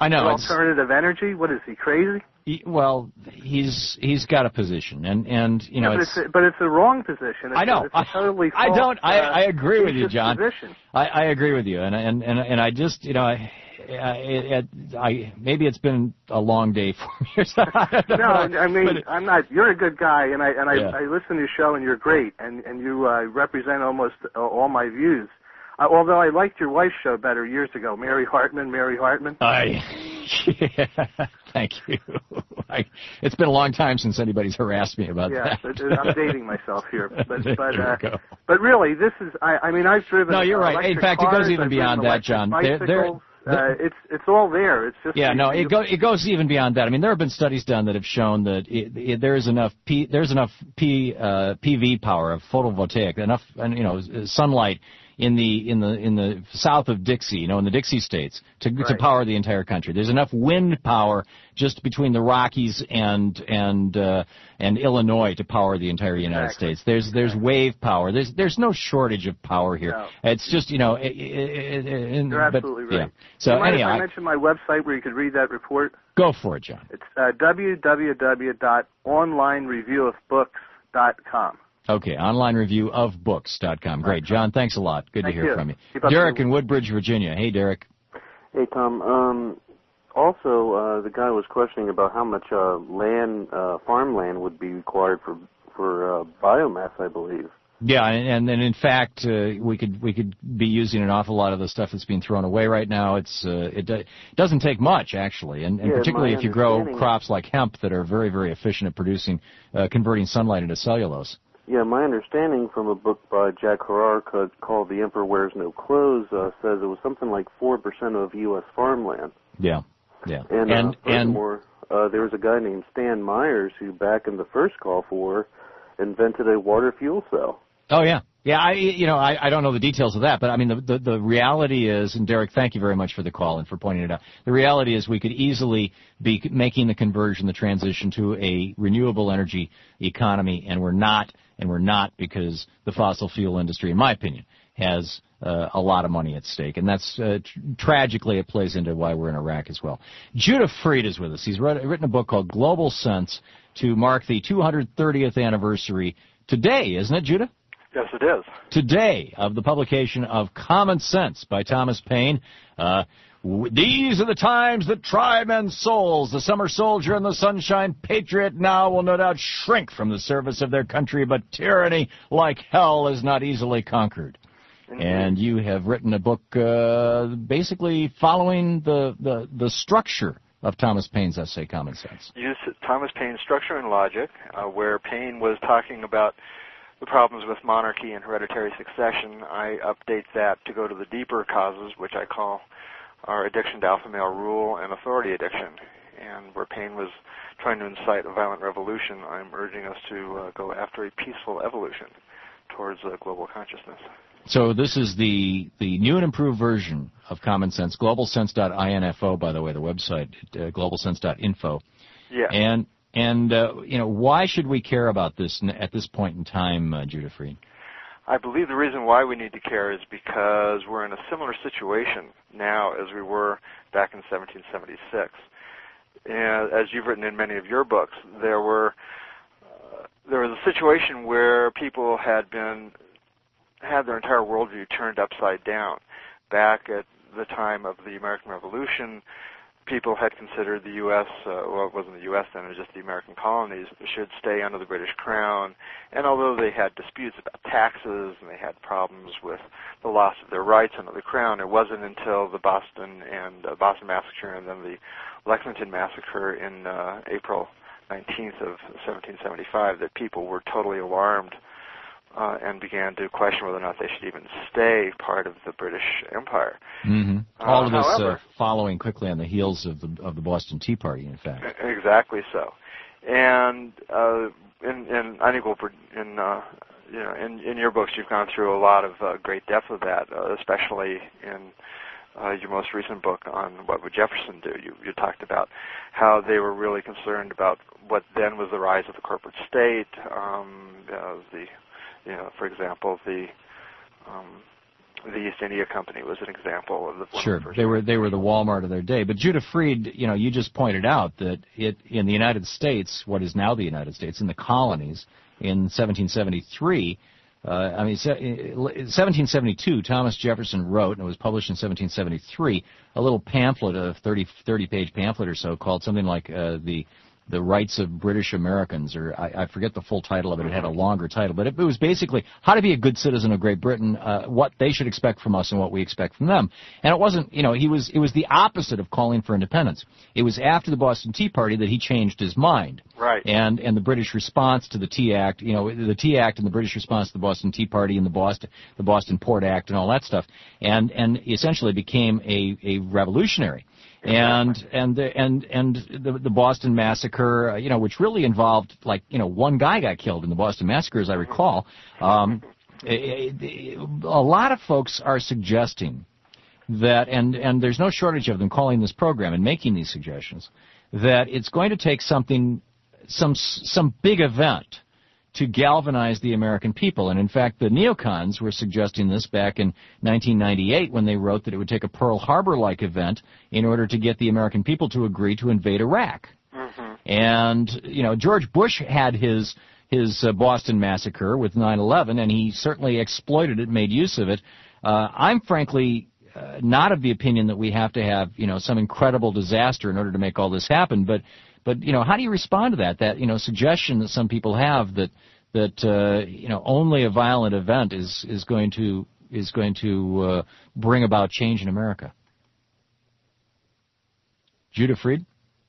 I know. Alternative energy? What is he, crazy? He's got a position, and you know, but it's a wrong position. I know. It's a totally false, I agree with you, John. Position. I agree with you, and I just, you know, maybe it's been a long day for me. No, I mean, I'm not. You're a good guy, and I listen to your show, and you're great, and you represent almost all my views. Although I liked your wife's show better years ago, Mary Hartman. Yeah, thank you. It's been a long time since anybody's harassed me about that. Yeah, I'm dating myself here, but really, this is. I mean, I've driven. No, you're right. In fact, it goes even beyond that, John. It's all there. It's just it goes even beyond that. I mean, there have been studies done that have shown that there's enough PV power of photovoltaic, enough sunlight in the south of Dixie, in the Dixie states to power the entire country. There's enough wind power just between the Rockies and Illinois to power the entire United States. There's wave power. There's no shortage of power here. No. It's just You're absolutely right. Yeah. So anyhow, I mentioned my website where you could read that report. Go for it, John. It's www.onlinereviewofbooks.com. Okay, onlinereviewofbooks.com. Great. John, thanks a lot. Good to hear from you. Derek in Woodbridge, Virginia. Hey, Derek. Hey, Tom. Also, the guy was questioning about how much farmland would be required for biomass, I believe. Yeah, and in fact, we could be using an awful lot of the stuff that's being thrown away right now. It doesn't take much, actually, and particularly if you grow crops like hemp that are very, very efficient at converting sunlight into cellulose. Yeah, my understanding from a book by Jack Harrar called The Emperor Wears No Clothes says it was something like 4% of U.S. farmland. Yeah. And furthermore, there was a guy named Stan Myers who, back in the first Gulf War, invented a water fuel cell. Oh, yeah. Yeah, I don't know the details of that, but I mean, the reality is, and Derek, thank you very much for the call and for pointing it out. The reality is we could easily be making the transition to a renewable energy economy, and we're not because the fossil fuel industry, in my opinion, has a lot of money at stake, and that's tragically it plays into why we're in Iraq as well. Judah Fried is with us. He's written a book called Global Sense to mark the 230th anniversary today, isn't it, Judah? Yes, it is. Today, of the publication of Common Sense by Thomas Paine. These are the times that try men's souls. The summer soldier and the sunshine patriot now will no doubt shrink from the service of their country, but tyranny, like hell, is not easily conquered. Mm-hmm. And you have written a book basically following the structure of Thomas Paine's essay, Common Sense. Use Thomas Paine's Structure and Logic, where Paine was talking about the problems with monarchy and hereditary succession. I update that to go to the deeper causes, which I call our addiction to alpha male rule and authority addiction. And where Paine was trying to incite a violent revolution, I'm urging us to go after a peaceful evolution towards global consciousness. So this is the new and improved version of Common Sense, globalsense.info, by the way, the website, globalsense.info. Yeah. And why should we care about this at this point in time, Judah Fried? I believe the reason why we need to care is because we're in a similar situation now as we were back in 1776. And as you've written in many of your books, there was a situation where people had their entire worldview turned upside down. Back at the time of the American Revolution, people had considered the U.S., it wasn't the U.S. then, it was just the American colonies, should stay under the British Crown. And although they had disputes about taxes and they had problems with the loss of their rights under the Crown, it wasn't until the Boston Massacre and then the Lexington Massacre in April 19th of 1775 that people were totally alarmed and began to question whether or not they should even stay part of the British Empire. Mm-hmm. All of this following quickly on the heels of the Boston Tea Party, in fact. Exactly so. And in your books, you've gone through a lot of great depth of that, especially in your most recent book on What Would Jefferson Do. You talked about how they were really concerned about what then was the rise of the corporate state, for example, the the East India Company was an example of the Sure, they were the Walmart of their day. But Judah Fried, you just pointed out that in the United States, what is now the United States, in the colonies, in 1773, 1772, Thomas Jefferson wrote, and it was published in 1773, a little pamphlet, a 30-page pamphlet or so, called something like the Rights of British Americans, or I forget the full title of it. It had a longer title, but it was basically how to be a good citizen of Great Britain, what they should expect from us and what we expect from them. And it wasn't, it was the opposite of calling for independence. It was after the Boston Tea Party that he changed his mind. Right. And the British response to the Tea Act, the Tea Act and the British response to the Boston Tea Party and the Boston Port Act and all that stuff, and essentially became a revolutionary. And the Boston Massacre, which really involved one guy got killed in the Boston Massacre, as I recall. A lot of folks are suggesting that, and there's no shortage of them calling this program and making these suggestions, that it's going to take some big event to galvanize the American people. And in fact, the neocons were suggesting this back in 1998 when they wrote that it would take a Pearl Harbor-like event in order to get the American people to agree to invade Iraq. Mm-hmm. And, George Bush had his Boston Massacre with 9/11, and he certainly exploited it, made use of it. I'm frankly not of the opinion that we have to have, some incredible disaster in order to make all this happen, but how do you respond to that? That suggestion that some people have that only a violent event is going to bring about change in America. Judah Fried?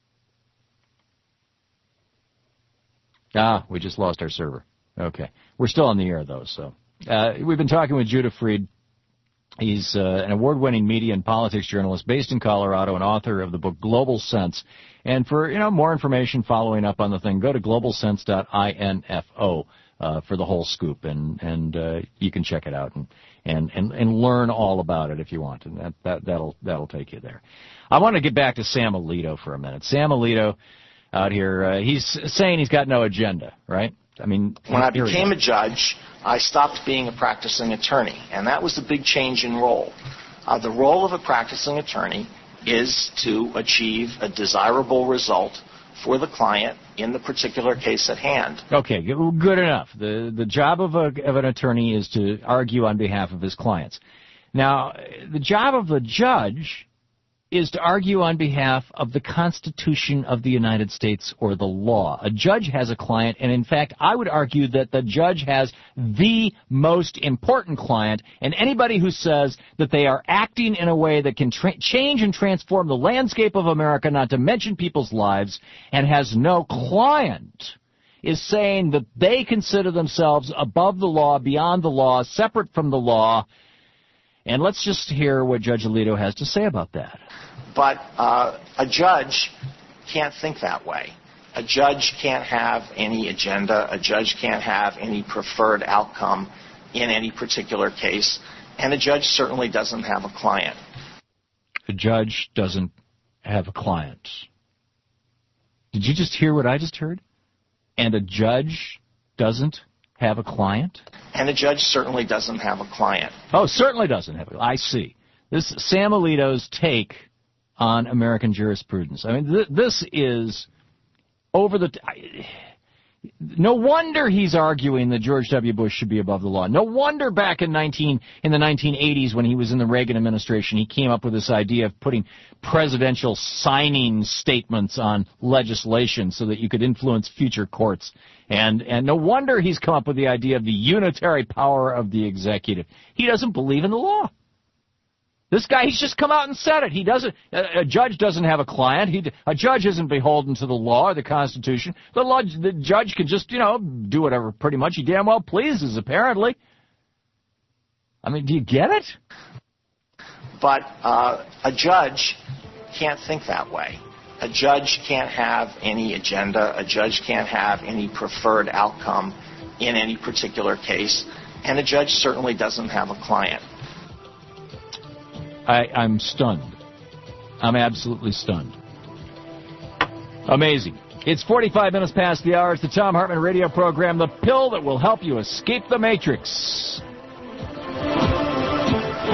We just lost our server. Okay, we're still on the air though. So we've been talking with Judah Fried. He's an award-winning media and politics journalist based in Colorado and author of the book Global Sense. And for more information following up on the thing, go to globalsense.info for the whole scoop, and you can check it out and learn all about it if you want, and that'll take you there. I want to get back to Sam Alito for a minute. Sam Alito out here, he's saying he's got no agenda, right? I mean, when I became a judge, I stopped being a practicing attorney, and that was the big change in role. The role of a practicing attorney is to achieve a desirable result for the client in the particular case at hand. Okay, good enough. The job of an attorney is to argue on behalf of his clients. Now, the job of the judge is to argue on behalf of the Constitution of the United States or the law. A judge has a client, and in fact, I would argue that the judge has the most important client, and anybody who says that they are acting in a way that can change and transform the landscape of America, not to mention people's lives, and has no client, is saying that they consider themselves above the law, beyond the law, separate from the law. And let's just hear what Judge Alito has to say about that. But a judge can't think that way. A judge can't have any agenda. A judge can't have any preferred outcome in any particular case. And a judge certainly doesn't have a client. A judge doesn't have a client. Did you just hear what I just heard? And a judge doesn't have a client? And a judge certainly doesn't have a client. Oh, certainly doesn't have a client. I see. This is Sam Alito's take on American jurisprudence. I mean, this is over the... No wonder he's arguing that George W. Bush should be above the law. No wonder back in the 1980s when he was in the Reagan administration, he came up with this idea of putting presidential signing statements on legislation so that you could influence future courts. And no wonder he's come up with the idea of the unitary power of the executive. He doesn't believe in the law. This guy, he's just come out and said it. He doesn't. A judge doesn't have a client. A judge isn't beholden to the law or the Constitution. The judge can just, do whatever pretty much he damn well pleases, apparently. I mean, do you get it? But a judge can't think that way. A judge can't have any agenda. A judge can't have any preferred outcome in any particular case. And a judge certainly doesn't have a client. I'm stunned. I'm absolutely stunned. Amazing. It's 45 minutes past the hour. It's the Thom Hartmann radio program, The Pill That Will Help You Escape the Matrix.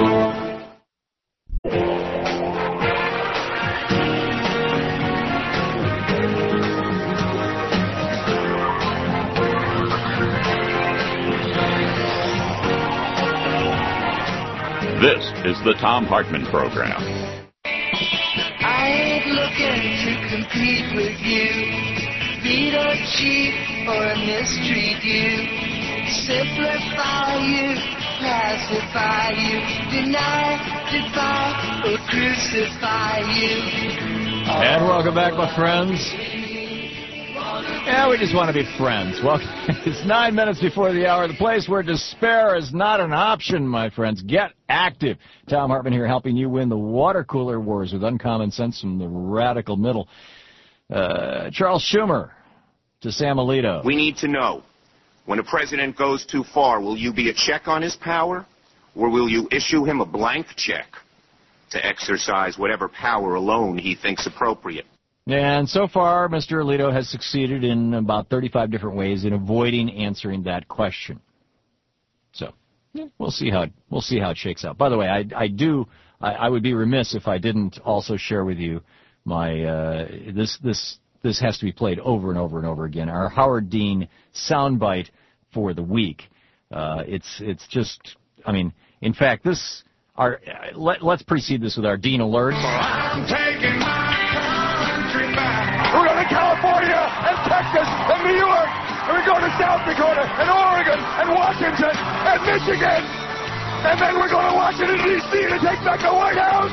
This is the Thom Hartmann Program. I ain't looking to compete with you, beat or cheat or mistreat you, simplify you, pacify you, deny, defy, or crucify you. And welcome back, my friends. Yeah, we just want to be friends. Well, it's 9 minutes before the hour, the place where despair is not an option, my friends. Get active. Thom Hartmann here, helping you win the water cooler wars with uncommon sense from the radical middle. Charles Schumer to Sam Alito. We need to know, when a president goes too far, will you be a check on his power, or will you issue him a blank check to exercise whatever power alone he thinks appropriate? And so far, Mr. Alito has succeeded in about 35 different ways in avoiding answering that question. So, we'll see how it shakes out. By the way, I would be remiss if I didn't also share with you my this has to be played over and over and over again. Our Howard Dean soundbite for the week. It's just, I mean, in fact, let's precede this with our Dean alert. I'm taking my country back. We're going to California and Texas and New York, and we're going to South Dakota and Oregon and Washington and Michigan, and then we're going to Washington, D.C. to take back the White House.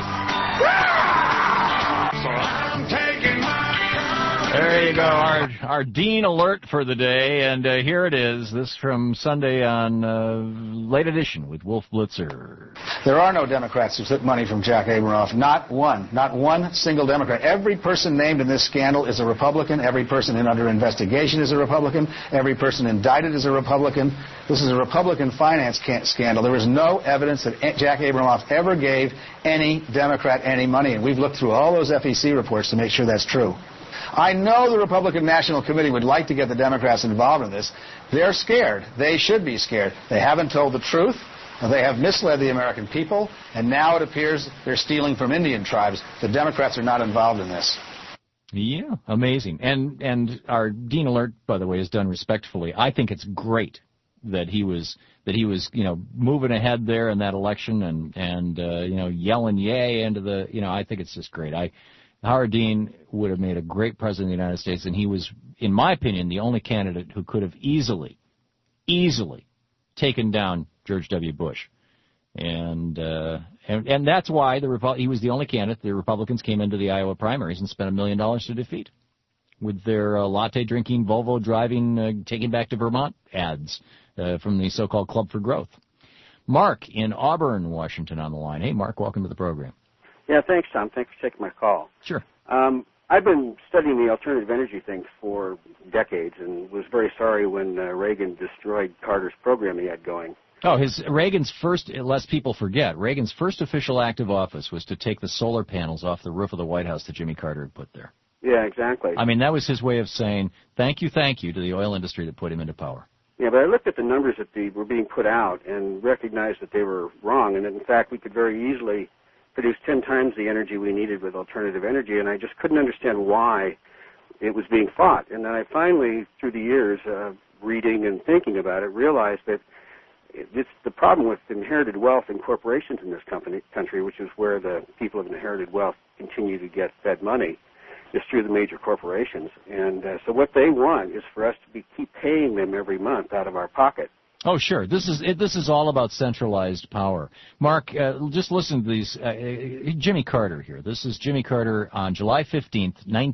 So I'm taking my There you go, our Dean alert for the day, and here it is. This from Sunday on Late Edition with Wolf Blitzer. There are no Democrats who took money from Jack Abramoff. Not one single Democrat. Every person named in this scandal is a Republican. Every person under investigation is a Republican. Every person indicted is a Republican. This is a Republican finance scandal. There is no evidence that Jack Abramoff ever gave any Democrat any money, and we've looked through all those FEC reports to make sure that's true. I know the Republican National Committee would like to get the Democrats involved in this. They're scared. They should be scared. They haven't told the truth. They have misled the American people, and now it appears they're stealing from Indian tribes. The Democrats are not involved in this. Yeah, amazing. And our Dean alert, by the way, is done respectfully. I think it's great that he was moving ahead there in that election and yelling yay into the I think it's just great. Howard Dean would have made a great president of the United States, and he was, in my opinion, the only candidate who could have easily taken down George W. Bush. And that's why he was the only candidate the Republicans came into the Iowa primaries and spent $1 million to defeat with their latte-drinking, Volvo-driving, taking back to Vermont ads from the so-called Club for Growth. Mark in Auburn, Washington on the line. Hey, Mark, welcome to the program. Yeah, thanks, Tom. Thanks for taking my call. Sure. I've been studying the alternative energy thing for decades and was very sorry when Reagan destroyed Carter's program he had going. Oh, Reagan's first, lest people forget, Reagan's first official act of office was to take the solar panels off the roof of the White House that Jimmy Carter had put there. Yeah, exactly. I mean, that was his way of saying thank you to the oil industry that put him into power. Yeah, but I looked at the numbers that were being put out and recognized that they were wrong, and that, in fact, we could very easily produce 10 times the energy we needed with alternative energy, and I just couldn't understand why it was being fought. And then I finally, through the years, reading and thinking about it, realized that it's the problem with inherited wealth and corporations in this country, which is where the people of inherited wealth continue to get fed money, is through the major corporations. And so what they want is for us to keep paying them every month out of our pocket. Oh, sure. This is all about centralized power. Mark, just listen to these. Jimmy Carter here. This is Jimmy Carter on July 15th,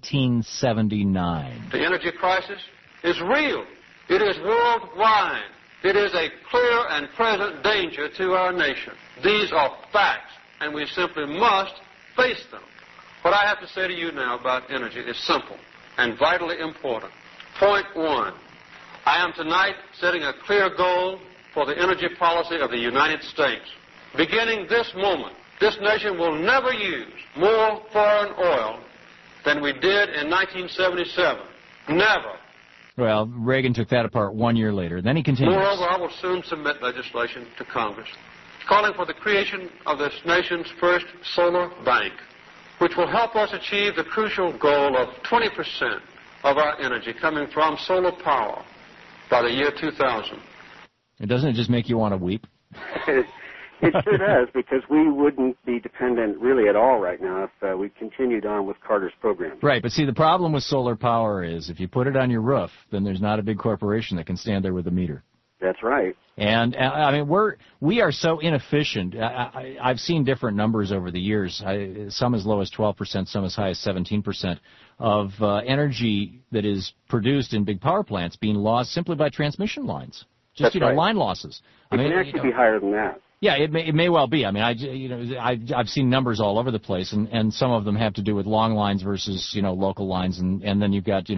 1979. The energy crisis is real. It is worldwide. It is a clear and present danger to our nation. These are facts, and we simply must face them. What I have to say to you now about energy is simple and vitally important. Point one. I am tonight setting a clear goal for the energy policy of the United States. Beginning this moment, this nation will never use more foreign oil than we did in 1977. Never. Well, Reagan took that apart 1 year later. Then he continues. Moreover, I will soon submit legislation to Congress calling for the creation of this nation's first solar bank, which will help us achieve the crucial goal of 20% of our energy coming from solar power by the year 2000. Doesn't it just make you want to weep? It sure does, because we wouldn't be dependent really at all right now if we continued on with Carter's program. Right, but see, the problem with solar power is if you put it on your roof, then there's not a big corporation that can stand there with a meter. That's right. And I mean, we are so inefficient. I've seen different numbers over the years. Some as low as 12%, some as high as 17% of energy that is produced in big power plants being lost simply by transmission lines. Just That's right. line losses. It can actually be higher than that. Yeah, it may well be. I mean, I've seen numbers all over the place, and some of them have to do with long lines versus local lines, and then you've got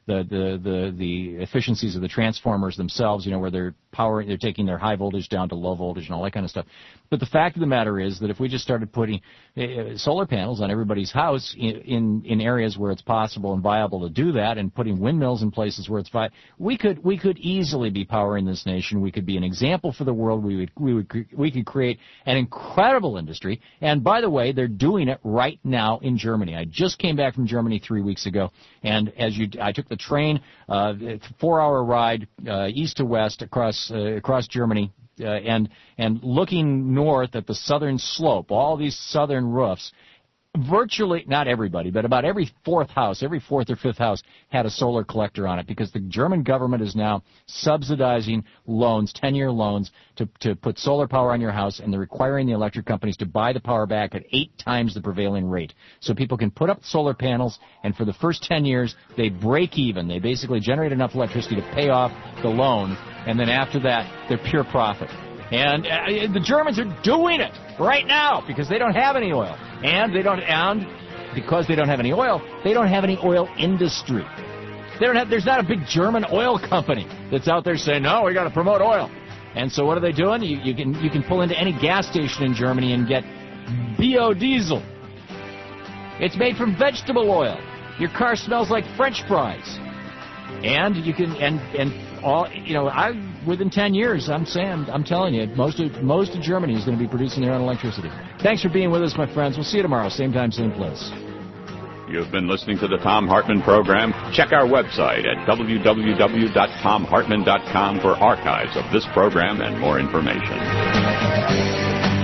the efficiencies of the transformers themselves, where they're taking their high voltage down to low voltage and all that kind of stuff. But the fact of the matter is that if we just started putting solar panels on everybody's house in areas where it's possible and viable to do that, and putting windmills in places where it's viable, we could easily be powering this nation. We could be an example for the world. We could create an incredible industry. And by the way, they're doing it right now in Germany. I just came back from Germany 3 weeks ago, and I took the train, 4-hour ride east to west across Germany, and looking north at the southern slope, all these southern roofs. Virtually, not everybody, but about every fourth or fifth house had a solar collector on it, because the German government is now subsidizing loans, 10-year loans, to put solar power on your house, and they're requiring the electric companies to buy the power back at 8 times the prevailing rate. So people can put up solar panels, and for the first 10 years, they break even. They basically generate enough electricity to pay off the loan, and then after that, they're pure profit. And the Germans are doing it right now because they don't have any oil. And because they don't have any oil, they don't have any oil industry. There's not a big German oil company that's out there saying, no, we got to promote oil. And so what are they doing? You can pull into any gas station in Germany and get biodiesel. It's made from vegetable oil. Your car smells like French fries. And you can within 10 years, I'm telling you, most of Germany is going to be producing their own electricity. Thanks for being with us, my friends. We'll see you tomorrow, same time, same place. You've been listening to the Thom Hartmann program. Check our website at www.thomhartmann.com for archives of this program and more information.